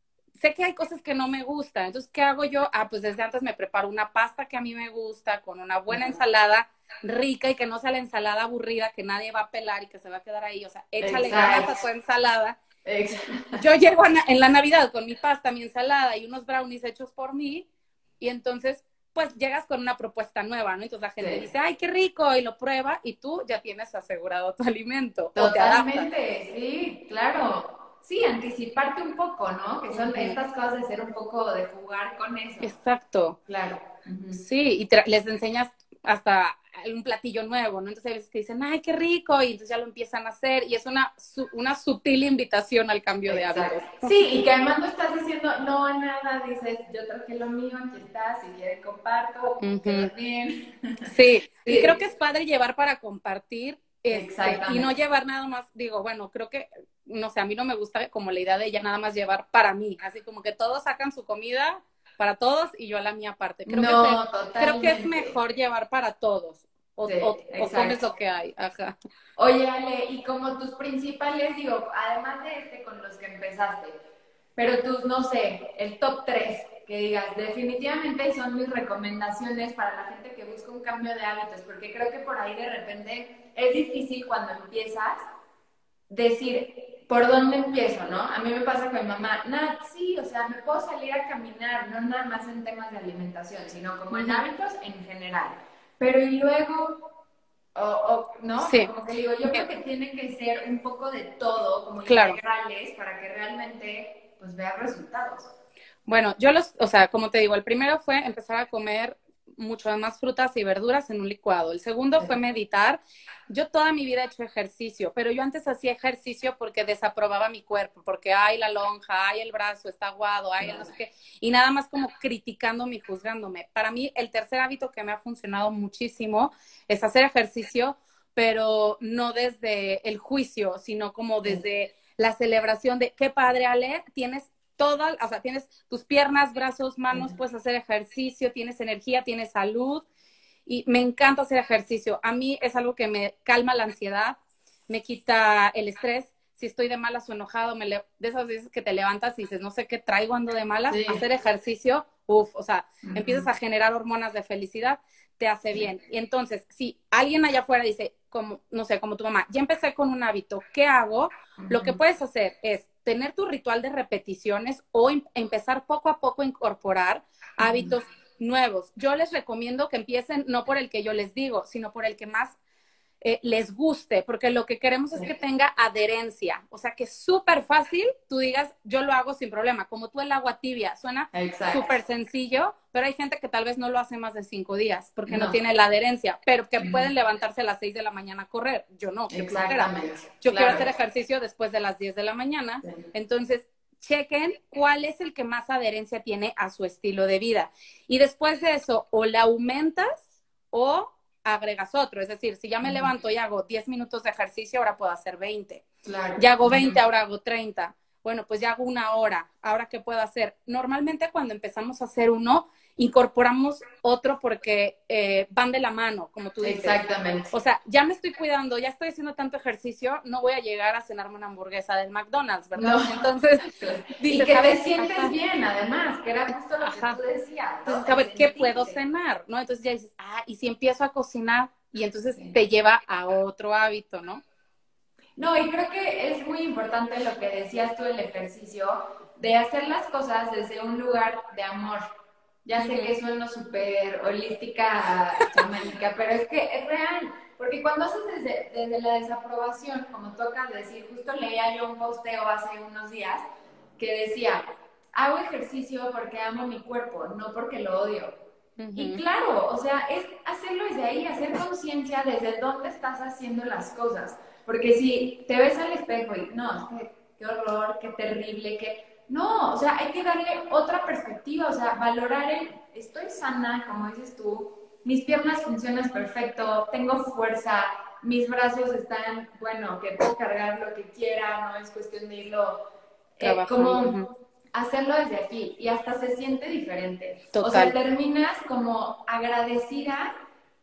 Speaker 1: sé que hay cosas que no me gustan, entonces, ¿qué hago yo? Ah, pues desde antes me preparo una pasta que a mí me gusta, con una buena
Speaker 2: Ajá.
Speaker 1: ensalada rica y que no sea la ensalada aburrida que nadie va a pelar y que se va a quedar ahí, o sea, échale ganas a
Speaker 2: Exacto.
Speaker 1: tu ensalada.
Speaker 2: Exacto.
Speaker 1: Yo llego en la Navidad con mi pasta, mi ensalada y unos brownies hechos por mí, y entonces, pues llegas con una propuesta nueva, ¿no? Entonces la gente
Speaker 2: Sí.
Speaker 1: dice, ay, qué rico, y lo prueba, y tú ya tienes asegurado tu alimento, o te adaptas.
Speaker 2: Totalmente, sí, claro. Sí, anticiparte un poco, ¿no? Que son
Speaker 1: Ujú.
Speaker 2: estas cosas de ser un poco, de jugar con eso.
Speaker 1: Exacto.
Speaker 2: Claro. Ujú.
Speaker 1: Sí, y te- les enseñas hasta un platillo nuevo, ¿no? Entonces hay veces que dicen, ay, qué rico, y entonces ya lo empiezan a hacer, y es una, su- una sutil invitación al cambio de
Speaker 2: Exacto.
Speaker 1: hábitos.
Speaker 2: Sí, y que además no estás diciendo no a nada, dices, yo traje lo mío, aquí está, si quieren comparto, como
Speaker 1: Ujú.
Speaker 2: quedas bien.
Speaker 1: Sí, y creo que
Speaker 2: Sí,
Speaker 1: es padre llevar para compartir, este, y no
Speaker 2: exactamente.
Speaker 1: llevar nada más, digo, bueno, creo que, no sé, a mí no me gusta como la idea de ella nada más llevar para mí, así como que todos sacan su comida para todos y yo la mía aparte. Creo que, se,
Speaker 2: No,
Speaker 1: creo que es
Speaker 2: totalmente.
Speaker 1: mejor llevar para todos, o,
Speaker 2: Sí,
Speaker 1: o, o comes
Speaker 2: exacto.
Speaker 1: lo que hay, ajá.
Speaker 2: Oye, Ale, y como tus principales, digo, además de este con los que empezaste, pero tus, no sé, el top tres, que digas, definitivamente son mis recomendaciones para la gente que busca un cambio de hábitos, porque creo que por ahí de repente es difícil cuando empiezas decir, ¿por dónde empiezo, no? A mí me pasa con mi mamá, Nat, sí, o sea, me puedo salir a caminar, no nada más en temas de alimentación, sino como en
Speaker 1: Ujú.
Speaker 2: hábitos en general. Pero y luego, o, o, ¿no?
Speaker 1: Sí,
Speaker 2: Como que digo, yo creo que tiene que ser un poco de todo, como
Speaker 1: claro.
Speaker 2: integrales, para que realmente, pues, veas resultados.
Speaker 1: Bueno, yo los, o sea, como te digo, el primero fue empezar a comer mucho más frutas y verduras en un licuado. El segundo
Speaker 2: Sí.
Speaker 1: fue meditar. Yo toda mi vida he hecho ejercicio, pero yo antes hacía ejercicio porque desaprobaba mi cuerpo, porque ay la lonja, ay el brazo está aguado, ay el no sé qué, y nada más como criticándome y juzgándome. Para mí, el tercer hábito que me ha funcionado muchísimo es hacer ejercicio, pero no desde el juicio, sino como
Speaker 2: Sí.
Speaker 1: desde la celebración de qué padre, Ale, tienes toda, o sea, tienes tus piernas, brazos, manos,
Speaker 2: Sí.
Speaker 1: puedes hacer ejercicio, tienes energía, tienes salud y me encanta hacer ejercicio. A mí es algo que me calma la ansiedad, me quita el estrés. Si estoy de malas o enojado, me le... de esas veces que te levantas y dices, no sé qué traigo, ando de malas,
Speaker 2: Sí.
Speaker 1: hacer ejercicio, uff, o sea,
Speaker 2: Uh-huh.
Speaker 1: empiezas a generar hormonas de felicidad, te hace bien. Y entonces, si alguien allá afuera dice, como, no sé, como tu mamá, ya empecé con un hábito, ¿qué hago?
Speaker 2: Uh-huh.
Speaker 1: Lo que puedes hacer es tener tu ritual de repeticiones o em empezar poco a poco a incorporar hábitos uh-huh. nuevos. Yo les recomiendo que empiecen no por el que yo les digo, sino por el que más eh, les guste, porque lo que queremos es que tenga adherencia, o sea, que es súper fácil, tú digas, yo lo hago sin problema, como tú el agua tibia, suena súper sencillo, pero hay gente que tal vez no lo hace más de cinco días, porque no, no tiene la adherencia, pero que pueden levantarse a las seis de la mañana a correr, yo no, que
Speaker 2: Exactamente.
Speaker 1: Yo
Speaker 2: claro.
Speaker 1: quiero hacer ejercicio después de las diez de la mañana, sí. Entonces, chequen cuál es el que más adherencia tiene a su estilo de vida, y después de eso, o la aumentas, o agregas otro, es decir, si ya me levanto y hago diez minutos de ejercicio, ahora puedo hacer veinte.
Speaker 2: Claro.
Speaker 1: Ya hago veinte, ahora hago treinta. Bueno, pues ya hago una hora. ¿Ahora qué puedo hacer? Normalmente cuando empezamos a hacer uno, incorporamos otro porque eh, van de la mano, como tú dices.
Speaker 2: Exactamente.
Speaker 1: O sea, ya me estoy cuidando, ya estoy haciendo tanto ejercicio, no voy a llegar a cenarme una hamburguesa del McDonald's, ¿verdad?
Speaker 2: No.
Speaker 1: Entonces,
Speaker 2: dices, y que te sientes ajá. bien, además, que era justo lo
Speaker 1: ajá.
Speaker 2: que tú decías, ¿no?
Speaker 1: Entonces, a ver, ¿qué puedo cenar? ¿No? Entonces ya dices, ah, y si empiezo a cocinar, y entonces sí. te lleva a otro hábito, ¿no?
Speaker 2: No, y creo que es muy importante lo que decías tú, el ejercicio, de hacer las cosas desde un lugar de amor. Ya sé que suena súper holística, chamánica, pero es que es real. Porque cuando haces desde, desde la desaprobación, como toca decir, justo leía yo un posteo hace unos días que decía, hago ejercicio porque amo mi cuerpo, no porque lo odio. Uh-huh. Y claro, o sea, es hacerlo desde ahí, hacer conciencia desde dónde estás haciendo las cosas. Porque si te ves al espejo y, no, es que qué horror, qué terrible, qué... No, o sea, hay que darle otra perspectiva, o sea, valorar el, estoy sana, como dices tú, mis piernas funcionan perfecto, tengo fuerza, mis brazos están, bueno, que puedo cargar lo que quiera, no es cuestión de irlo, eh, como uh-huh. hacerlo desde aquí, y hasta se siente diferente.
Speaker 1: Total.
Speaker 2: O sea, terminas como agradecida,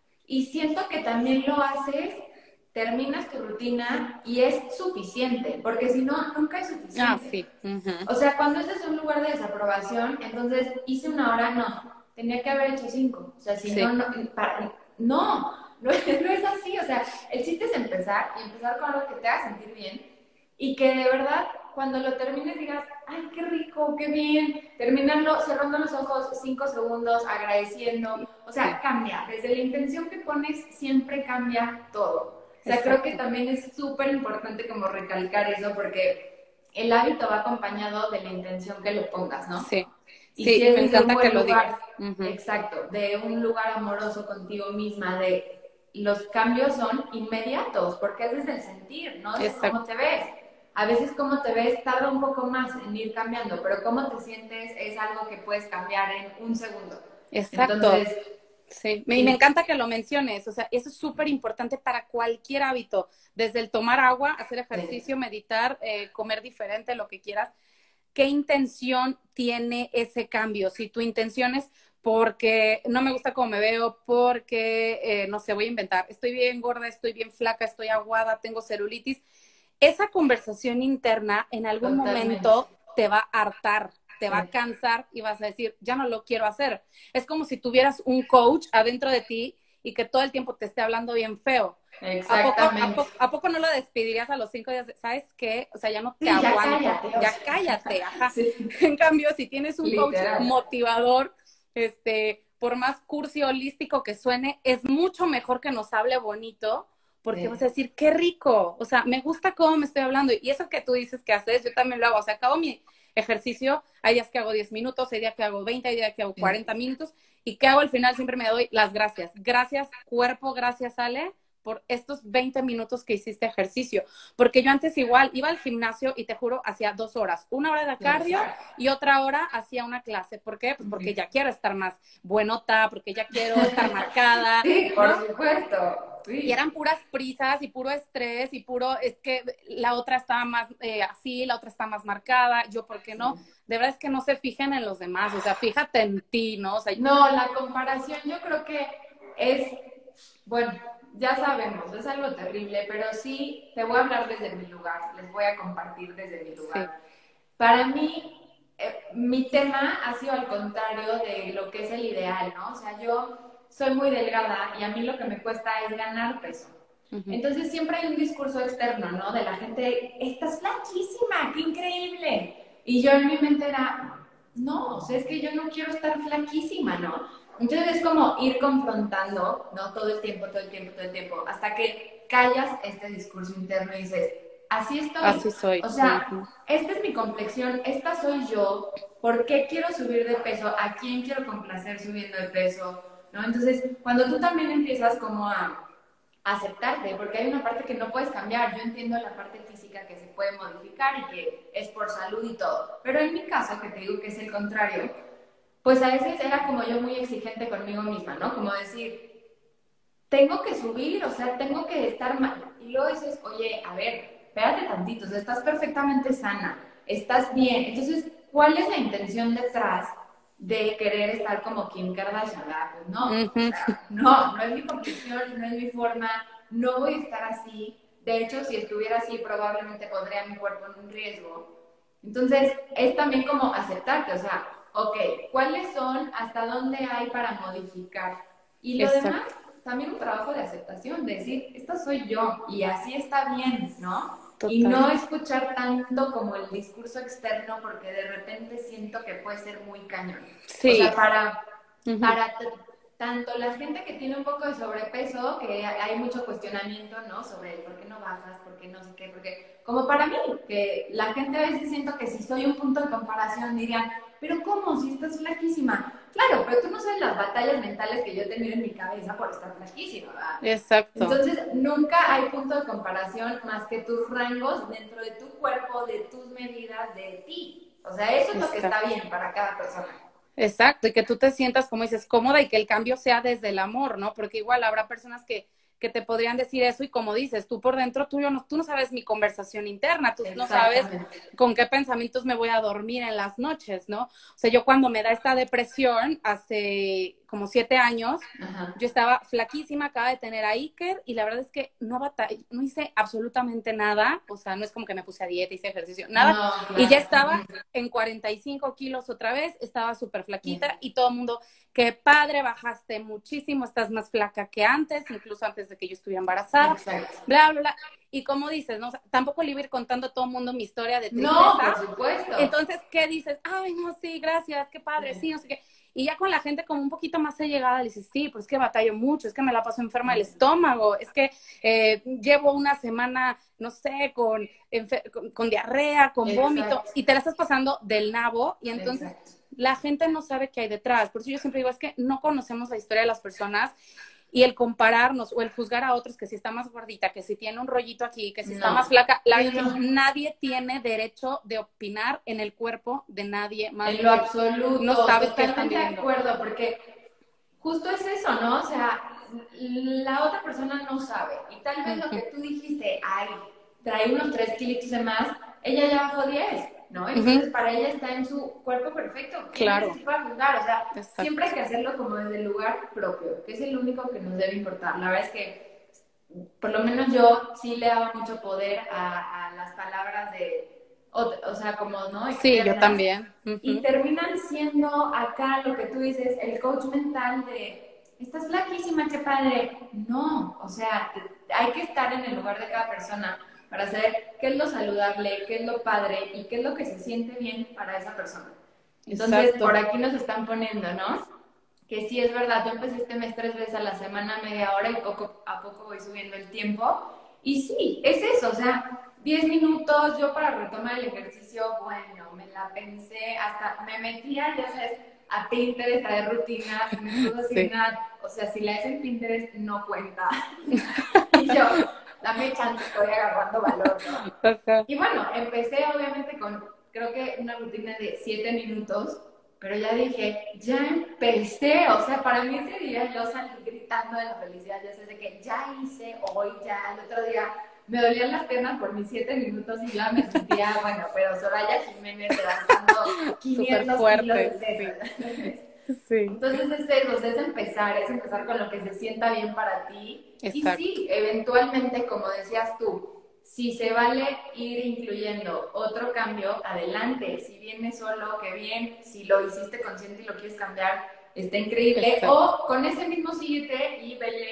Speaker 2: y siento que también lo haces, terminas tu rutina y es suficiente, porque si no, nunca es suficiente.
Speaker 1: Ah, sí. Uh-huh.
Speaker 2: O sea, cuando estás en un lugar de desaprobación, entonces hice una hora, no, tenía que haber hecho cinco. O sea, si sí. no, no, para, no, no, no es así. O sea, el chiste es empezar y empezar con algo que te haga sentir bien y que de verdad, cuando lo termines digas, ay, qué rico, qué bien, terminarlo, cerrando los ojos cinco segundos, agradeciendo. O sea, cambia. Desde la intención que pones, siempre cambia todo. O sea, Exacto. creo que también es súper importante como recalcar eso porque el hábito va acompañado de la intención que le pongas, ¿no?
Speaker 1: Sí.
Speaker 2: Y
Speaker 1: sí,
Speaker 2: si es
Speaker 1: me encanta que lo
Speaker 2: lugar,
Speaker 1: digas. Uh-huh.
Speaker 2: Exacto, de un lugar amoroso contigo misma, de los cambios son inmediatos, porque es desde el sentir, ¿no? Es cómo te ves. A veces cómo te ves tarda un poco más en ir cambiando, pero cómo te sientes es algo que puedes cambiar en un segundo.
Speaker 1: Exacto.
Speaker 2: Entonces,
Speaker 1: sí, me, y me encanta que lo menciones, o sea, eso es súper importante para cualquier hábito, desde el tomar agua, hacer ejercicio, meditar, eh, comer diferente, lo que quieras. ¿Qué intención tiene ese cambio? Si tu intención es porque no me gusta cómo me veo, porque, eh, no sé, voy a inventar, estoy bien gorda, estoy bien flaca, estoy aguada, tengo celulitis, esa conversación interna en algún Totalmente. momento te va a hartar, te va a cansar y vas a decir, ya no lo quiero hacer. Es como si tuvieras un coach adentro de ti y que todo el tiempo te esté hablando bien feo.
Speaker 2: Exactamente.
Speaker 1: ¿A poco, a, poco, ¿A poco no lo despedirías a los cinco días? ¿Sabes qué? O sea, ya no te
Speaker 2: sí,
Speaker 1: aguanto.
Speaker 2: Ya cállate.
Speaker 1: Ya cállate, ajá.
Speaker 2: Sí.
Speaker 1: En cambio, si tienes un
Speaker 2: Literal.
Speaker 1: coach motivador, este, por más cursi holístico que suene, es mucho mejor que nos hable bonito, porque sí. vas a decir, qué rico. O sea, me gusta cómo me estoy hablando. Y eso que tú dices que haces, yo también lo hago. O sea, acabo mi ejercicio, hay días que hago diez minutos, hay días que hago veinte, hay días que hago cuarenta minutos, y que hago al final siempre me doy las gracias. Gracias, cuerpo, gracias, Ale, por estos veinte minutos que hiciste ejercicio. Porque yo antes igual iba al gimnasio y te juro, hacía dos horas. Una hora de cardio y otra hora hacía una clase. ¿Por qué? Pues porque ya quiero estar más buenota, porque ya quiero estar marcada.
Speaker 2: Sí, por ¿no? supuesto. Sí.
Speaker 1: Y eran puras prisas y puro estrés y puro, es que la otra estaba más eh, así, la otra está más marcada, yo, ¿por qué no? De verdad es que no se fijen en los demás, o sea, fíjate en ti, ¿no? O sea,
Speaker 2: no, la comparación yo creo que es, bueno, ya sabemos, es algo terrible, pero sí, te voy a hablar desde mi lugar, les voy a compartir desde mi lugar. Sí. Para mí, eh, mi tema ha sido al contrario de lo que es el ideal, ¿no? O sea, yo soy muy delgada y a mí lo que me cuesta es ganar peso. Uh-huh. Entonces siempre hay un discurso externo, ¿no? De la gente, estás flaquísima, qué increíble. Y yo en mi mente era, no, o sea, es que yo no quiero estar flaquísima, ¿no? Entonces es como ir confrontando, ¿no? Todo el tiempo, todo el tiempo, todo el tiempo, hasta que callas este discurso interno y dices, así estoy.
Speaker 1: Así soy.
Speaker 2: O sea,
Speaker 1: Uh-huh.
Speaker 2: esta es mi complexión, esta soy yo, ¿por qué quiero subir de peso? ¿A quién quiero complacer subiendo de peso? ¿No? Entonces, cuando tú también empiezas como a aceptarte, porque hay una parte que no puedes cambiar. Yo entiendo la parte física que se puede modificar y que es por salud y todo, pero en mi caso, que te digo que es el contrario, pues a veces era como yo muy exigente conmigo misma, ¿no? Como decir, tengo que subir, o sea, tengo que estar mal. Y luego dices, oye, a ver, espérate tantito, o sea, estás perfectamente sana, estás bien. Entonces, ¿cuál es la intención detrás de querer estar como Kim Kardashian? ¿Verdad? Pues no,
Speaker 1: Uh-huh.
Speaker 2: o sea, no, no es mi complexión, no es mi forma, no voy a estar así. De hecho, si estuviera así, probablemente pondría mi cuerpo en un riesgo. Entonces, es también como aceptarte, o sea, ok, ¿cuáles son, hasta dónde hay para modificar? Y lo
Speaker 1: Exacto.
Speaker 2: demás, también un trabajo de aceptación, de decir, esta soy yo y así está bien, ¿no?
Speaker 1: Total.
Speaker 2: Y no escuchar tanto como el discurso externo porque de repente siento que puede ser muy cañón.
Speaker 1: Sí.
Speaker 2: O sea, para,
Speaker 1: uh-huh.
Speaker 2: para tanto la gente que tiene un poco de sobrepeso, que hay mucho cuestionamiento, ¿no? Sobre por qué no bajas, por qué no sé qué, porque como para mí, que la gente a veces siento que si soy un punto de comparación dirían, pero ¿cómo? Si estás flaquísima. Claro, pero tú no sabes las batallas mentales que yo he tenido en mi cabeza por estar flaquísima, ¿verdad?
Speaker 1: Exacto.
Speaker 2: Entonces, nunca hay punto de comparación más que tus rangos dentro de tu cuerpo, de tus medidas, de ti. O sea, eso es Exacto. Lo que está bien para cada persona.
Speaker 1: Exacto, y que tú te sientas, como dices, cómoda y que el cambio sea desde el amor, ¿no? Porque igual habrá personas que, que te podrían decir eso y como dices, tú por dentro, tú, yo no, tú no sabes mi conversación interna, tú no sabes con qué pensamientos me voy a dormir en las noches, ¿no? O sea, yo cuando me da esta depresión, hace como siete años, Ajá. yo estaba flaquísima, acaba de tener a Iker y la verdad es que no batallé, no hice absolutamente nada, o sea, no es como que me puse a dieta, hice ejercicio, nada, no, claro. Y ya estaba en cuarenta y cinco kilos otra vez, estaba súper flaquita Bien. Y todo el mundo, qué padre, bajaste muchísimo, estás más flaca que antes, incluso antes de que yo estuviera embarazada, Exacto. bla, bla, bla. Y como dices, ¿no? O sea, tampoco le iba a ir contando a todo el mundo mi historia de tristeza.
Speaker 2: No, por supuesto.
Speaker 1: Entonces, ¿qué dices? Ay, no, sí, gracias, qué padre, sí, sí no sé qué. Y ya con la gente como un poquito más allegada, le dices, sí, pues es que batallo mucho, es que me la paso enferma del estómago, es que eh, llevo una semana, no sé, con, con, con diarrea, con Exacto. vómito, y te la estás pasando del nabo, y entonces Exacto. La gente no sabe qué hay detrás. Por eso yo siempre digo, es que no conocemos la historia de las personas, y el compararnos o el juzgar a otros que si está más gordita, que si tiene un rollito aquí, que si no. está más flaca, la no. nadie tiene derecho de opinar en el cuerpo de nadie más.
Speaker 2: En lo absoluto.
Speaker 1: No sabes qué están
Speaker 2: viviendo. De acuerdo, porque justo es eso, ¿no? O sea, la otra persona no sabe. Y tal vez uh-huh. lo que tú dijiste, ay, trae unos tres kilitos de más, ella ya bajó diez. ¿no? Entonces, uh-huh. para ella está en su cuerpo perfecto.
Speaker 1: Claro.
Speaker 2: No se puede juzgar, o sea, Exacto. siempre hay que hacerlo como desde el lugar propio, que es el único que nos debe importar. La verdad es que, por lo menos yo sí le daba mucho poder a, a las palabras de, o, o sea, como, ¿no? Externas,
Speaker 1: sí, yo también.
Speaker 2: Uh-huh. Y terminan siendo acá lo que tú dices, el coach mental de, estás flaquísima, qué padre. No, o sea, hay que estar en el lugar de cada persona para saber qué es lo saludable, qué es lo padre y qué es lo que se siente bien para esa persona. Entonces, Exacto. por aquí nos están poniendo, ¿no? Que sí es verdad, yo empecé este mes tres veces a la semana, media hora y poco a poco voy subiendo el tiempo. Y sí, es eso, o sea, diez minutos, yo para retomar el ejercicio, bueno, me la pensé, hasta me metía, ya sabes, a Pinterest, a de rutinas, me puso así, sí. o sea, si la es en Pinterest, no cuenta. Y yo... dame chance, estoy agarrando valor, ¿no? Okay. Y bueno, empecé obviamente con, creo que una rutina de siete minutos, pero ya dije, ya empecé, o sea, para mí ese día yo salí gritando de la felicidad, ya sé, de que ya hice, hoy ya, el otro día me dolían las piernas por mis siete minutos y ya me sentía, bueno, pero Soraya Jiménez levantando quinientos
Speaker 1: fuerte,
Speaker 2: kilos de peso.
Speaker 1: Sí. Sí.
Speaker 2: Entonces es eso, es empezar, es empezar con lo que se sienta bien para ti.
Speaker 1: Exacto.
Speaker 2: Y sí, eventualmente, como decías tú, si se vale ir incluyendo otro cambio, adelante. Si viene solo, qué bien. Si lo hiciste consciente y lo quieres cambiar, está increíble. Exacto. O con ese mismo síguete y vele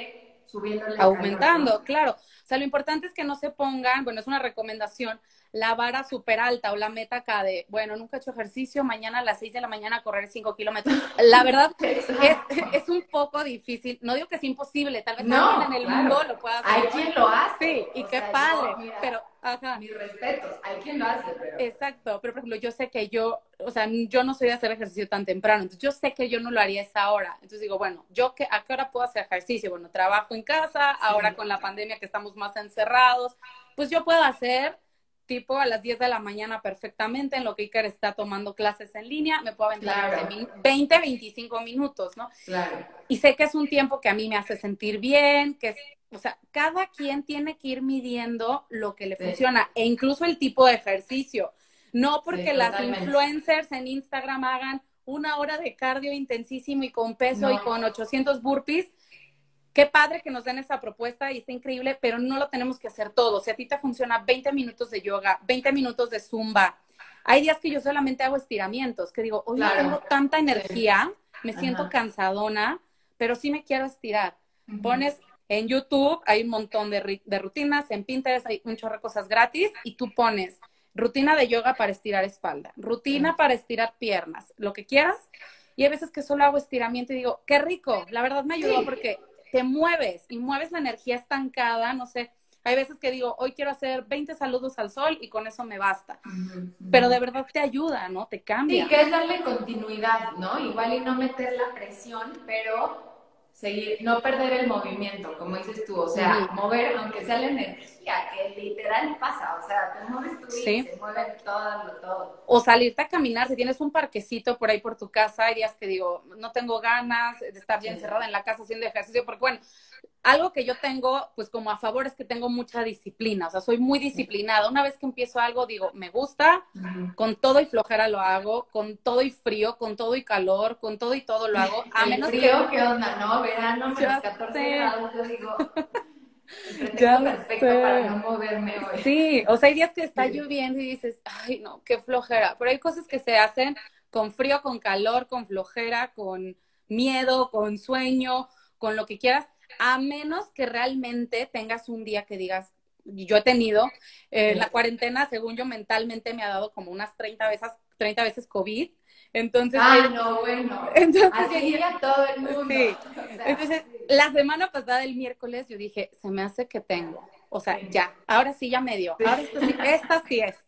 Speaker 2: subiéndole el
Speaker 1: aumentando,
Speaker 2: calor, ¿no?
Speaker 1: claro. O sea, lo importante es que no se pongan, bueno, es una recomendación, la vara súper alta o la meta acá de, bueno, nunca he hecho ejercicio, mañana a las seis de la mañana correr cinco kilómetros. La verdad es, es un poco difícil. No digo que es imposible, tal vez alguien en
Speaker 2: No,
Speaker 1: el
Speaker 2: claro.
Speaker 1: mundo lo pueda
Speaker 2: Hay
Speaker 1: hacer.
Speaker 2: quien lo hace.
Speaker 1: Sí, y
Speaker 2: O
Speaker 1: qué
Speaker 2: sea,
Speaker 1: padre,
Speaker 2: yo, mira,
Speaker 1: pero, ajá.
Speaker 2: mis respetos, hay quien lo hace, pero...
Speaker 1: Exacto, pero por ejemplo, yo sé que yo, o sea, yo no soy de hacer ejercicio tan temprano, entonces yo sé que yo no lo haría a esa hora. Entonces digo, bueno, ¿yo qué, a qué hora puedo hacer ejercicio? Bueno, trabajo en casa, ahora
Speaker 2: Sí.
Speaker 1: con la pandemia que estamos más encerrados, pues yo puedo hacer tipo a las diez de la mañana perfectamente, en lo que Iker está tomando clases en línea, me puedo aventar
Speaker 2: Claro.
Speaker 1: veinte, veinticinco minutos, ¿no?
Speaker 2: Claro.
Speaker 1: Y sé que es un tiempo que a mí me hace sentir bien, que es, o sea, cada quien tiene que ir midiendo lo que le
Speaker 2: Sí.
Speaker 1: funciona e incluso el tipo de ejercicio. No porque
Speaker 2: Sí,
Speaker 1: las
Speaker 2: totalmente.
Speaker 1: influencers en Instagram hagan una hora de cardio intensísimo y con peso
Speaker 2: No.
Speaker 1: y con ochocientos burpees. Qué padre que nos den esa propuesta y está increíble, pero no lo tenemos que hacer todo. Si a ti te funciona veinte minutos de yoga, veinte minutos de zumba, hay días que yo solamente hago estiramientos, que digo, hoy no
Speaker 2: Claro.
Speaker 1: tengo tanta energía,
Speaker 2: Sí.
Speaker 1: me siento
Speaker 2: Ajá.
Speaker 1: cansadona, pero sí me quiero estirar.
Speaker 2: Ujú.
Speaker 1: Pones en YouTube, hay un montón de, de rutinas, en Pinterest hay un chorro de cosas gratis y tú pones rutina de yoga para estirar espalda, rutina
Speaker 2: Sí.
Speaker 1: para estirar piernas, lo que quieras. Y hay veces que solo hago estiramiento y digo, qué rico, la verdad me ayudó
Speaker 2: Sí.
Speaker 1: porque te mueves y mueves la energía estancada, no sé. Hay veces que digo, hoy quiero hacer veinte saludos al sol y con eso me basta.
Speaker 2: Ujú, ujú.
Speaker 1: Pero de verdad te ayuda, ¿no? Te cambia.
Speaker 2: Sí, que es darle continuidad, ¿no? Igual y no meter la presión, pero seguir, no perder el movimiento, como dices tú, o sea,
Speaker 1: Ujú.
Speaker 2: mover, aunque sea la energía, que literal pasa, o sea, te mueves tú y
Speaker 1: Sí.
Speaker 2: se mueve todo, todo.
Speaker 1: O salirte a caminar, si tienes un parquecito por ahí por tu casa, hay días que digo, no tengo ganas de estar ya
Speaker 2: Sí.
Speaker 1: encerrada en la casa haciendo ejercicio, porque bueno, algo que yo tengo, pues como a favor es que tengo mucha disciplina, o sea, soy muy disciplinada. Una vez que empiezo algo, digo, me gusta,
Speaker 2: Ujú.
Speaker 1: con todo y flojera lo hago, con todo y frío, con todo y calor, con todo y todo lo hago, a
Speaker 2: El
Speaker 1: menos
Speaker 2: frío,
Speaker 1: que...
Speaker 2: ¿qué onda, no? Verano, menos
Speaker 1: Ya
Speaker 2: catorce
Speaker 1: sé.
Speaker 2: grados, yo digo, el pretexto
Speaker 1: Ya
Speaker 2: perfecto
Speaker 1: sé.
Speaker 2: para no moverme hoy.
Speaker 1: Sí, o sea, hay días que está
Speaker 2: Sí.
Speaker 1: lloviendo y dices, ay, no, qué flojera. Pero hay cosas que se hacen con frío, con calor, con flojera, con miedo, con sueño, con lo que quieras, a menos que realmente tengas un día que digas, yo he tenido, eh,
Speaker 2: Sí.
Speaker 1: la cuarentena, según yo, mentalmente me ha dado como unas treinta veces, treinta veces COVID. Entonces,
Speaker 2: Ah,
Speaker 1: hay,
Speaker 2: no, bueno,
Speaker 1: entonces
Speaker 2: así
Speaker 1: llegué,
Speaker 2: ya todo el mundo.
Speaker 1: sí.
Speaker 2: O sea,
Speaker 1: Entonces,
Speaker 2: sí.
Speaker 1: la semana pasada, el miércoles, yo dije, se me hace que tengo. O sea,
Speaker 2: Sí.
Speaker 1: ya, ahora sí ya me dio.
Speaker 2: Sí.
Speaker 1: Ahora esta sí, esta sí es.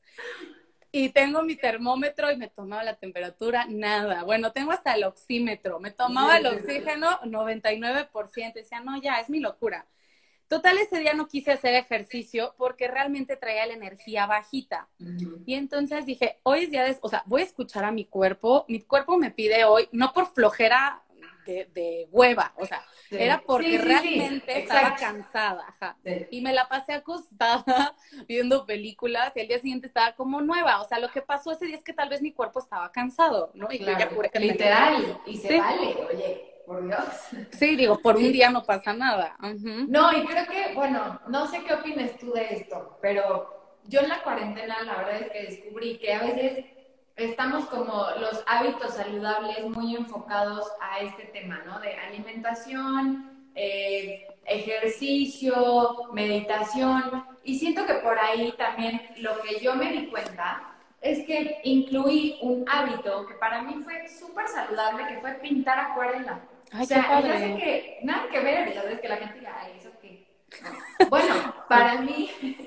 Speaker 1: Y tengo mi termómetro y me tomaba la temperatura, nada. Bueno, tengo hasta el oxímetro. Me tomaba
Speaker 2: Sí,
Speaker 1: el
Speaker 2: sí, sí.
Speaker 1: oxígeno, noventa y nueve por ciento. Y decía, no, ya, es mi locura. Total, ese día no quise hacer ejercicio porque realmente traía la energía bajita.
Speaker 2: Ujú.
Speaker 1: Y entonces dije, hoy es día de, o sea, voy a escuchar a mi cuerpo. Mi cuerpo me pide hoy, no por flojera de, de hueva, o sea,
Speaker 2: Sí.
Speaker 1: era porque
Speaker 2: Sí, sí, sí,
Speaker 1: realmente estaba
Speaker 2: exacto.
Speaker 1: cansada, ajá.
Speaker 2: Sí.
Speaker 1: Y me la pasé acostada viendo películas y el día siguiente estaba como nueva. O sea, lo que pasó ese día es que tal vez mi cuerpo estaba cansado, ¿no? Y yo ya
Speaker 2: Claro,
Speaker 1: juré que tenía.
Speaker 2: literal, y se
Speaker 1: Sí,
Speaker 2: vale, oye, por Dios.
Speaker 1: sí, digo, por un
Speaker 2: Sí.
Speaker 1: día no pasa nada. Ujú.
Speaker 2: No, y creo que, bueno, no sé qué opinas tú de esto, pero yo en la cuarentena la verdad es que descubrí que a veces estamos como los hábitos saludables muy enfocados a este tema, ¿no? De alimentación, eh, ejercicio, meditación, y siento que por ahí también lo que yo me di cuenta es que incluí un hábito que para mí fue súper saludable, que fue pintar acuarela.
Speaker 1: Ay,
Speaker 2: O
Speaker 1: qué
Speaker 2: sea, y ya sé
Speaker 1: padre.
Speaker 2: que nada que ver, y ya ves que la gente diga, ay, ¿eso qué? No. Bueno, para mí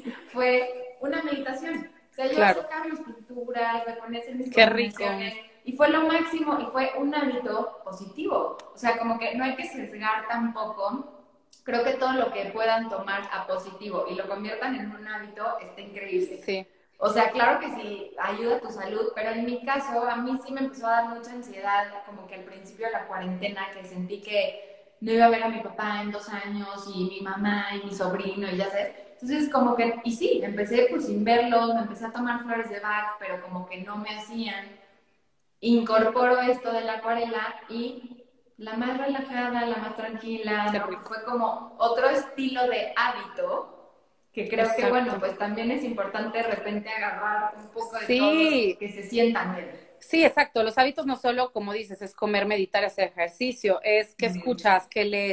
Speaker 2: fue una meditación. O sea, yo
Speaker 1: Claro,
Speaker 2: sacaba mis pinturas, me ponía a hacer mis
Speaker 1: qué rico.
Speaker 2: combinaciones, y fue lo máximo, y fue un hábito positivo. O sea, como que no hay que sesgar tampoco. Creo que todo lo que puedan tomar a positivo y lo conviertan en un hábito está increíble.
Speaker 1: Sí,
Speaker 2: O sea, claro que sí, ayuda a tu salud, pero en mi caso, a mí sí me empezó a dar mucha ansiedad, como que al principio de la cuarentena, que sentí que no iba a ver a mi papá en dos años, y mi mamá, y mi sobrino, y ya sabes. Entonces, como que, y sí, empecé pues sin verlos, me empecé a tomar flores de Bach, pero como que no me hacían. Incorporo esto de la acuarela y la más relajada, la más tranquila,
Speaker 1: qué
Speaker 2: ¿no?
Speaker 1: rico.
Speaker 2: Fue como otro estilo de hábito que creo que, bueno,
Speaker 1: Exacto.
Speaker 2: pues también es importante de repente agarrar un poco de todos
Speaker 1: Sí,
Speaker 2: que se sientan bien.
Speaker 1: sí, exacto. Los hábitos no solo, como dices, es comer, meditar, hacer ejercicio, es que
Speaker 2: Mm.
Speaker 1: escuchas, que lees,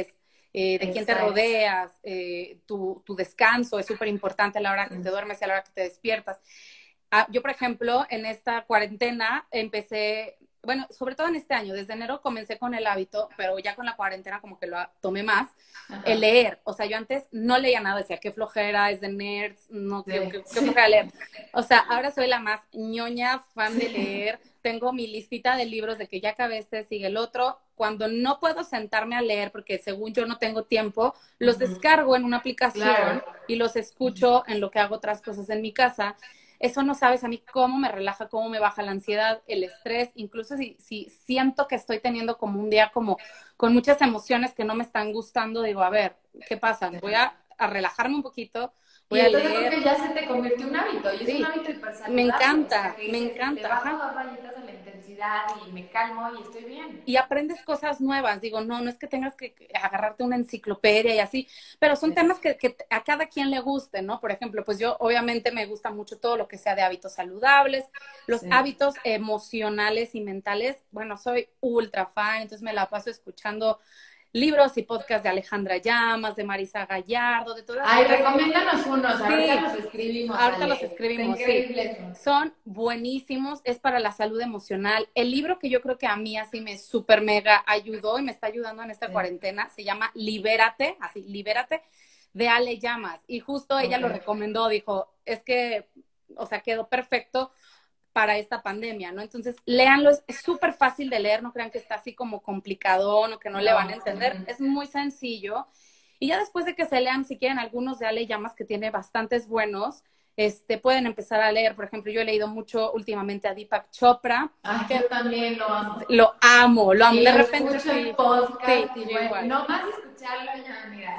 Speaker 1: eh, de quién te
Speaker 2: Exacto.
Speaker 1: rodeas, eh, tu, tu descanso es súper importante a la hora que te duermes y a la hora que te despiertas. Ah, yo, por ejemplo, en esta cuarentena empecé, bueno, sobre todo en este año, desde enero comencé con el hábito, pero ya con la cuarentena como que lo tomé más,
Speaker 2: Ajá.
Speaker 1: el leer. O sea, yo antes no leía nada, decía, qué flojera, es de nerds, no, qué,
Speaker 2: Sí.
Speaker 1: qué, qué flojera leer. O sea, ahora soy la más ñoña, fan de leer. Tengo mi listita de libros de que ya acabé este, sigue el otro. Cuando no puedo sentarme a leer, porque según yo no tengo tiempo, los
Speaker 2: Ujú.
Speaker 1: descargo en una aplicación
Speaker 2: Claro.
Speaker 1: y los escucho en lo que hago otras cosas en mi casa. Eso no sabes a mí cómo me relaja, cómo me baja la ansiedad, el estrés, incluso si, si siento que estoy teniendo como un día como con muchas emociones que no me están gustando, digo, a ver, ¿qué pasa? Voy a, a relajarme un poquito, voy
Speaker 2: Y
Speaker 1: a
Speaker 2: entonces
Speaker 1: leer.
Speaker 2: porque ya se te convirtió en un hábito, y es un
Speaker 1: Sí,
Speaker 2: hábito hiper
Speaker 1: me
Speaker 2: saludable, o sea,
Speaker 1: encanta,
Speaker 2: que
Speaker 1: me
Speaker 2: dices, le
Speaker 1: encanta,
Speaker 2: bajo
Speaker 1: ajá.
Speaker 2: dos rayitas a la intensidad y me calmo y estoy bien.
Speaker 1: Y aprendes cosas nuevas. Digo, no, no es que tengas que agarrarte una enciclopedia y así, pero son
Speaker 2: Sí.
Speaker 1: temas que, que a cada quien le guste, ¿no? Por ejemplo, pues yo obviamente me gusta mucho todo lo que sea de hábitos saludables, los
Speaker 2: Sí.
Speaker 1: hábitos emocionales y mentales. Bueno, soy ultra fan, entonces me la paso escuchando libros y podcasts de Alejandra Llamas, de Marisa Gallardo, de todas
Speaker 2: Ay,
Speaker 1: estas.
Speaker 2: recomiéndanos unos, ahorita
Speaker 1: Sí,
Speaker 2: los escribimos,
Speaker 1: ahorita los
Speaker 2: Ale. Está
Speaker 1: escribimos, sí.
Speaker 2: increíble eso.
Speaker 1: Son buenísimos, es para la salud emocional. El libro que yo creo que a mí así me súper mega ayudó y me está ayudando en esta
Speaker 2: Sí.
Speaker 1: cuarentena se llama Libérate, así, Libérate, de Ale Llamas. Y justo ella
Speaker 2: Ok.
Speaker 1: lo recomendó, dijo, es que, o sea, quedó perfecto para esta pandemia, ¿no? Entonces, léanlo, es súper fácil de leer, no crean que está así como complicadón o que no le van a
Speaker 2: No.
Speaker 1: entender,
Speaker 2: Ujú.
Speaker 1: es muy sencillo. Y ya después de que se lean, si quieren, algunos de Ale Llamas, que tiene bastantes buenos, este, pueden empezar a leer. Por ejemplo, yo he leído mucho últimamente a Deepak Chopra,
Speaker 2: Ay,
Speaker 1: que
Speaker 2: yo también lo amo.
Speaker 1: lo amo, lo amo.
Speaker 2: Y
Speaker 1: De
Speaker 2: lo
Speaker 1: repente
Speaker 2: escucho
Speaker 1: sí,
Speaker 2: en
Speaker 1: sí,
Speaker 2: podcast y
Speaker 1: yo
Speaker 2: bueno,
Speaker 1: igual.
Speaker 2: no más escucharlo ya, mira,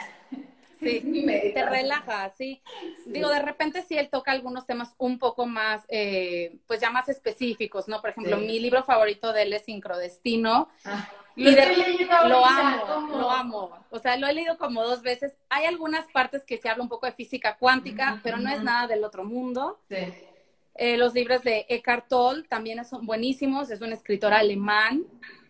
Speaker 2: es
Speaker 1: Sí,
Speaker 2: mi
Speaker 1: te
Speaker 2: meditación.
Speaker 1: relaja, sí. Digo, de
Speaker 2: Sí,
Speaker 1: repente sí él toca algunos temas un poco más, eh, pues ya más específicos, ¿no? Por ejemplo,
Speaker 2: sí.
Speaker 1: mi libro favorito de él es Sincrodestino
Speaker 2: Ah, lo
Speaker 1: y de,
Speaker 2: estoy leyendo
Speaker 1: lo
Speaker 2: ahorita,
Speaker 1: amo, lo
Speaker 2: ¿cómo?
Speaker 1: amo. O sea, lo he leído como dos veces. Hay algunas partes que se habla un poco de física cuántica, pero no es
Speaker 2: Ujú.
Speaker 1: nada del otro mundo.
Speaker 2: Sí.
Speaker 1: Eh, los libros de Eckhart Tolle también son buenísimos, es un escritor alemán,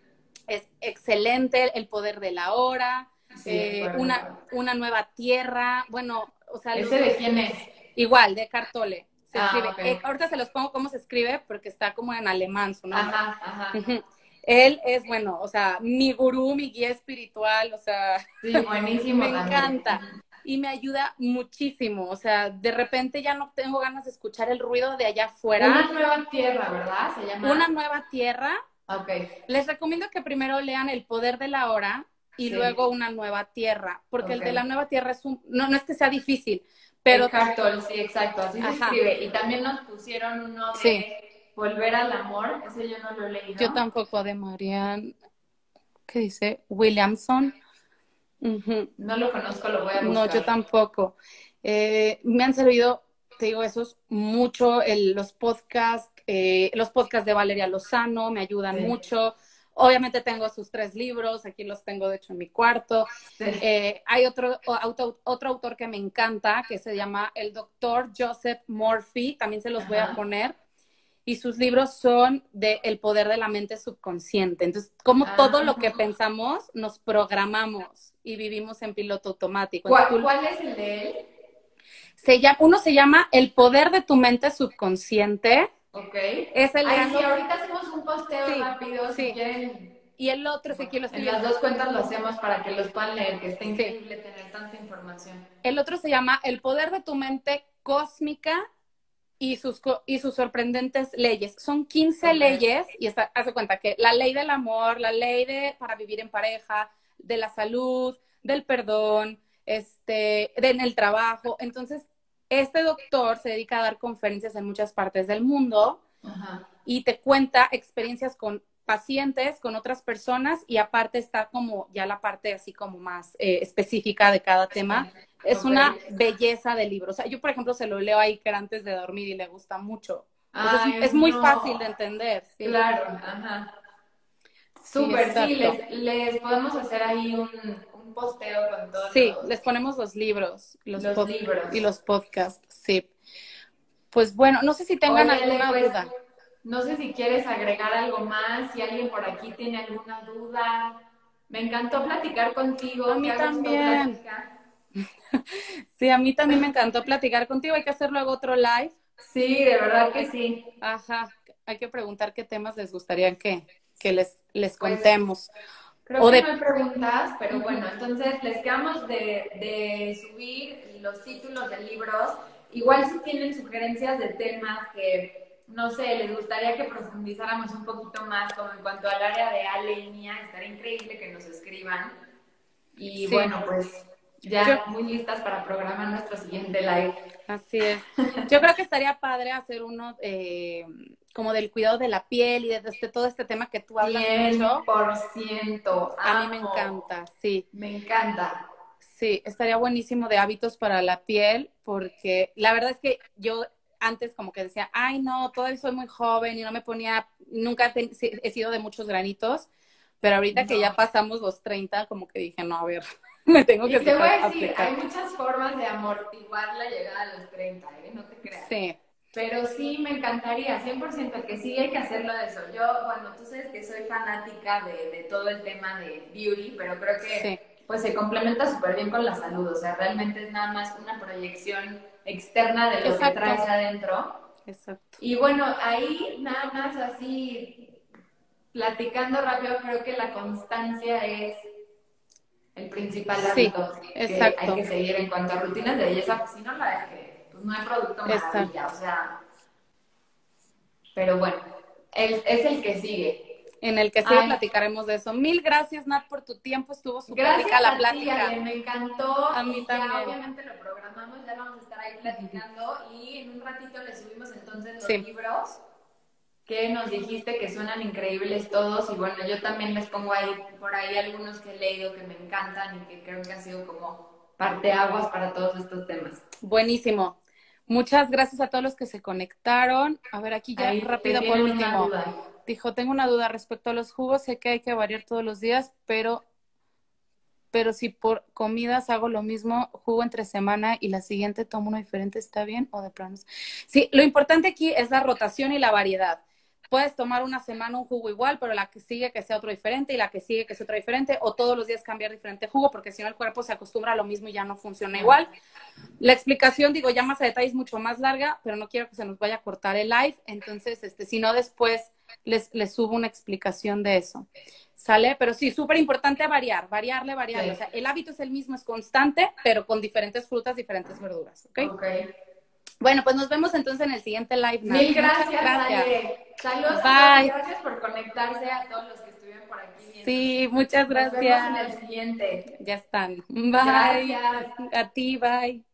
Speaker 1: es excelente, El poder de la hora,
Speaker 2: Sí, de
Speaker 1: eh,
Speaker 2: acuerdo.
Speaker 1: una, una nueva tierra, bueno, o sea,
Speaker 2: ¿Ese
Speaker 1: los,
Speaker 2: de quién es?
Speaker 1: igual, de Eckhart Tolle. Se
Speaker 2: Ah,
Speaker 1: escribe, eh,
Speaker 2: ok.
Speaker 1: ahorita se los pongo cómo se escribe porque está como en alemán su nombre.
Speaker 2: Ajá, ajá.
Speaker 1: Uh-huh. Él es, bueno, o sea, mi gurú, mi guía espiritual, o sea,
Speaker 2: Sí,
Speaker 1: me
Speaker 2: buenísimo también.
Speaker 1: encanta y me ayuda muchísimo. O sea, de repente ya no tengo ganas de escuchar el ruido de allá
Speaker 2: Una
Speaker 1: afuera.
Speaker 2: nueva tierra, ¿verdad? ¿Se
Speaker 1: Una
Speaker 2: llama?
Speaker 1: nueva tierra.
Speaker 2: Ok,
Speaker 1: Les recomiendo que primero lean El poder de la hora y
Speaker 2: sí,
Speaker 1: luego Una nueva tierra, porque el
Speaker 2: ok.
Speaker 1: de la nueva tierra es un, no, no es que sea difícil, pero,
Speaker 2: Eckhart Tolle, sí, exacto, así se
Speaker 1: ajá,
Speaker 2: escribe. Y también nos pusieron uno
Speaker 1: sí,
Speaker 2: de Volver al amor, ese yo no lo he
Speaker 1: yo
Speaker 2: leído.
Speaker 1: tampoco de Marianne, ¿qué dice? Williamson. Uh-huh.
Speaker 2: No lo conozco, lo voy a
Speaker 1: No, yo
Speaker 2: buscar.
Speaker 1: tampoco. Eh, me han servido, te digo, esos mucho, el, los podcasts, eh, los podcasts de Valeria Lozano me ayudan
Speaker 2: Sí,
Speaker 1: mucho. Obviamente tengo sus tres libros, aquí los tengo de hecho en mi cuarto.
Speaker 2: sí.
Speaker 1: Eh, hay otro, auto, otro autor que me encanta, que se llama el doctor Joseph Murphy, también se los voy a
Speaker 2: Ajá.
Speaker 1: poner, y sus libros son de El poder de la mente subconsciente. Entonces, como
Speaker 2: Ah,
Speaker 1: todo lo que pensamos, nos programamos y vivimos en piloto automático. Entonces,
Speaker 2: ¿cuál,
Speaker 1: tú,
Speaker 2: cuál es el de él?
Speaker 1: se llama, uno se llama El poder de tu mente subconsciente.
Speaker 2: Ok.
Speaker 1: Ese
Speaker 2: Ay, sí,
Speaker 1: léanlo.
Speaker 2: ahorita hacemos un posteo
Speaker 1: Sí,
Speaker 2: rápido, si
Speaker 1: sí.
Speaker 2: quieren.
Speaker 1: Y el otro, si
Speaker 2: Bueno,
Speaker 1: quiero
Speaker 2: en las
Speaker 1: escribirlo.
Speaker 2: dos cuentas lo hacemos para que los puedan leer, que está
Speaker 1: Sí.
Speaker 2: increíble tener tanta información.
Speaker 1: El otro se llama El poder de tu mente cósmica y sus, y sus sorprendentes leyes. Son quince
Speaker 2: Ok.
Speaker 1: leyes y está, hace cuenta que la ley del amor, la ley de para vivir en pareja, de la salud, del perdón, este, de, en el trabajo. Entonces, este doctor se dedica a dar conferencias en muchas partes del mundo.
Speaker 2: Ajá.
Speaker 1: Y te cuenta experiencias con pacientes, con otras personas y aparte está como ya la parte así como más eh, específica de cada tema. Es
Speaker 2: Ok.
Speaker 1: una belleza de libro. O sea, yo por ejemplo se lo leo a Iker antes de dormir y le gusta mucho. O sea, es,
Speaker 2: Ay,
Speaker 1: es muy fácil de
Speaker 2: no.
Speaker 1: entender, sí.
Speaker 2: Claro, ajá.
Speaker 1: Sí,
Speaker 2: Súper, sí,
Speaker 1: exacto.
Speaker 2: les, les podemos hacer ahí un, un posteo con todos
Speaker 1: Sí,
Speaker 2: los,
Speaker 1: les ponemos los libros los
Speaker 2: los
Speaker 1: pod
Speaker 2: libros.
Speaker 1: y los podcasts, sí. Pues bueno, no sé si tengan
Speaker 2: Oye, Ale,
Speaker 1: alguna
Speaker 2: pues,
Speaker 1: duda.
Speaker 2: no sé si quieres agregar algo más, si alguien por aquí tiene alguna duda. Me encantó platicar contigo.
Speaker 1: A mí también. Sí, a mí también me encantó platicar contigo. Hay que hacer luego otro live.
Speaker 2: Sí, de verdad que sí.
Speaker 1: Ajá, hay que preguntar qué temas les gustaría que, que les, les contemos.
Speaker 2: Pues, creo
Speaker 1: o
Speaker 2: que
Speaker 1: de...
Speaker 2: no hay preguntas, pero bueno, entonces les quedamos de, de subir los títulos de libros. Igual si tienen sugerencias de temas que, no sé, les gustaría que profundizáramos un poquito más, como en cuanto al área de Ale y mía, estaría increíble que nos escriban. Y sí. Bueno, pues ya Yo... muy listas para programar nuestro siguiente live.
Speaker 1: Así es. Yo creo que estaría padre hacer uno eh, como del cuidado de la piel y de este, todo este tema que tú hablas mucho.
Speaker 2: cien por ciento.
Speaker 1: A mí me encanta, sí.
Speaker 2: Me encanta.
Speaker 1: Sí, estaría buenísimo de hábitos para la piel, porque la verdad es que yo antes como que decía, ay no, todavía soy muy joven y no me ponía, nunca te, he sido de muchos granitos, pero ahorita no. que ya pasamos los treinta, como que dije, no, a ver, me tengo que
Speaker 2: y te voy a decir, aplicar. Hay muchas formas de amortiguar la llegada a los treinta, ¿eh? No te creas.
Speaker 1: Sí.
Speaker 2: Pero sí, me encantaría, cien por ciento que sí hay que hacerlo de eso. Yo, bueno, tú sabes que soy fanática de, de todo el tema de beauty, pero creo que sí. pues se complementa súper bien con la salud. O sea, realmente es nada más una proyección externa de lo Exacto. que traes adentro.
Speaker 1: Exacto.
Speaker 2: Y bueno, ahí nada más así, platicando rápido, creo que la constancia es el principal hábito sí, que exacto. hay que seguir en cuanto a rutinas de belleza, pues si no, la verdad es que pues, no hay producto maravilla, exacto. o sea, pero bueno, el, es el que sigue.
Speaker 1: En el que sí platicaremos de eso. Mil gracias, Nat, por tu tiempo, estuvo súper rica la plática.
Speaker 2: Gracias, me encantó.
Speaker 1: A mí
Speaker 2: y
Speaker 1: también.
Speaker 2: Ya obviamente lo programamos, ya vamos a estar ahí platicando uh-huh. y en un ratito le subimos entonces los
Speaker 1: sí.
Speaker 2: libros que nos dijiste que suenan increíbles todos y bueno, yo también les pongo ahí por ahí algunos que he leído que me encantan y que creo que ha sido como parteaguas para todos estos temas.
Speaker 1: Buenísimo. Muchas gracias a todos los que se conectaron. A ver, aquí ya ahí rápido por último. Dijo, tengo una duda respecto a los jugos, sé que hay que variar todos los días, pero pero si por comidas hago lo mismo, jugo entre semana y la siguiente tomo uno diferente, ¿está bien o de plano? Sí, lo importante aquí es la rotación y la variedad. Puedes tomar una semana un jugo igual, pero la que sigue que sea otro diferente y la que sigue que sea otro diferente, o todos los días cambiar diferente jugo, porque si no el cuerpo se acostumbra a lo mismo y ya no funciona igual. La explicación, digo, ya más a detalle es mucho más larga, pero no quiero que se nos vaya a cortar el live, entonces, este, si no después les, les subo una explicación de eso. ¿Sale? Pero sí, súper importante variar, variarle, variarle. Sí. O sea, el hábito es el mismo, es constante, pero con diferentes frutas, diferentes verduras, ¿ok?
Speaker 2: Ok.
Speaker 1: Bueno, pues nos vemos entonces en el siguiente live.
Speaker 2: Mil gracias, gracias. Ale. Saludos
Speaker 1: Bye.
Speaker 2: a todos, gracias por conectarse a todos los que estuvieron por aquí viendo.
Speaker 1: Sí, muchas gracias.
Speaker 2: Nos vemos en el siguiente.
Speaker 1: Ya están. Bye.
Speaker 2: Gracias.
Speaker 1: A ti, bye.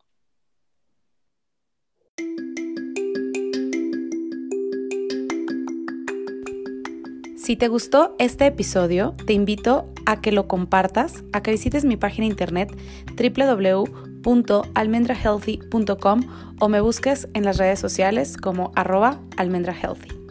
Speaker 1: Si te gustó este episodio, te invito a que lo compartas, a que visites mi página internet doble u doble u doble u punto almendra healthy punto com o me busques en las redes sociales como arroba almendrahealthy.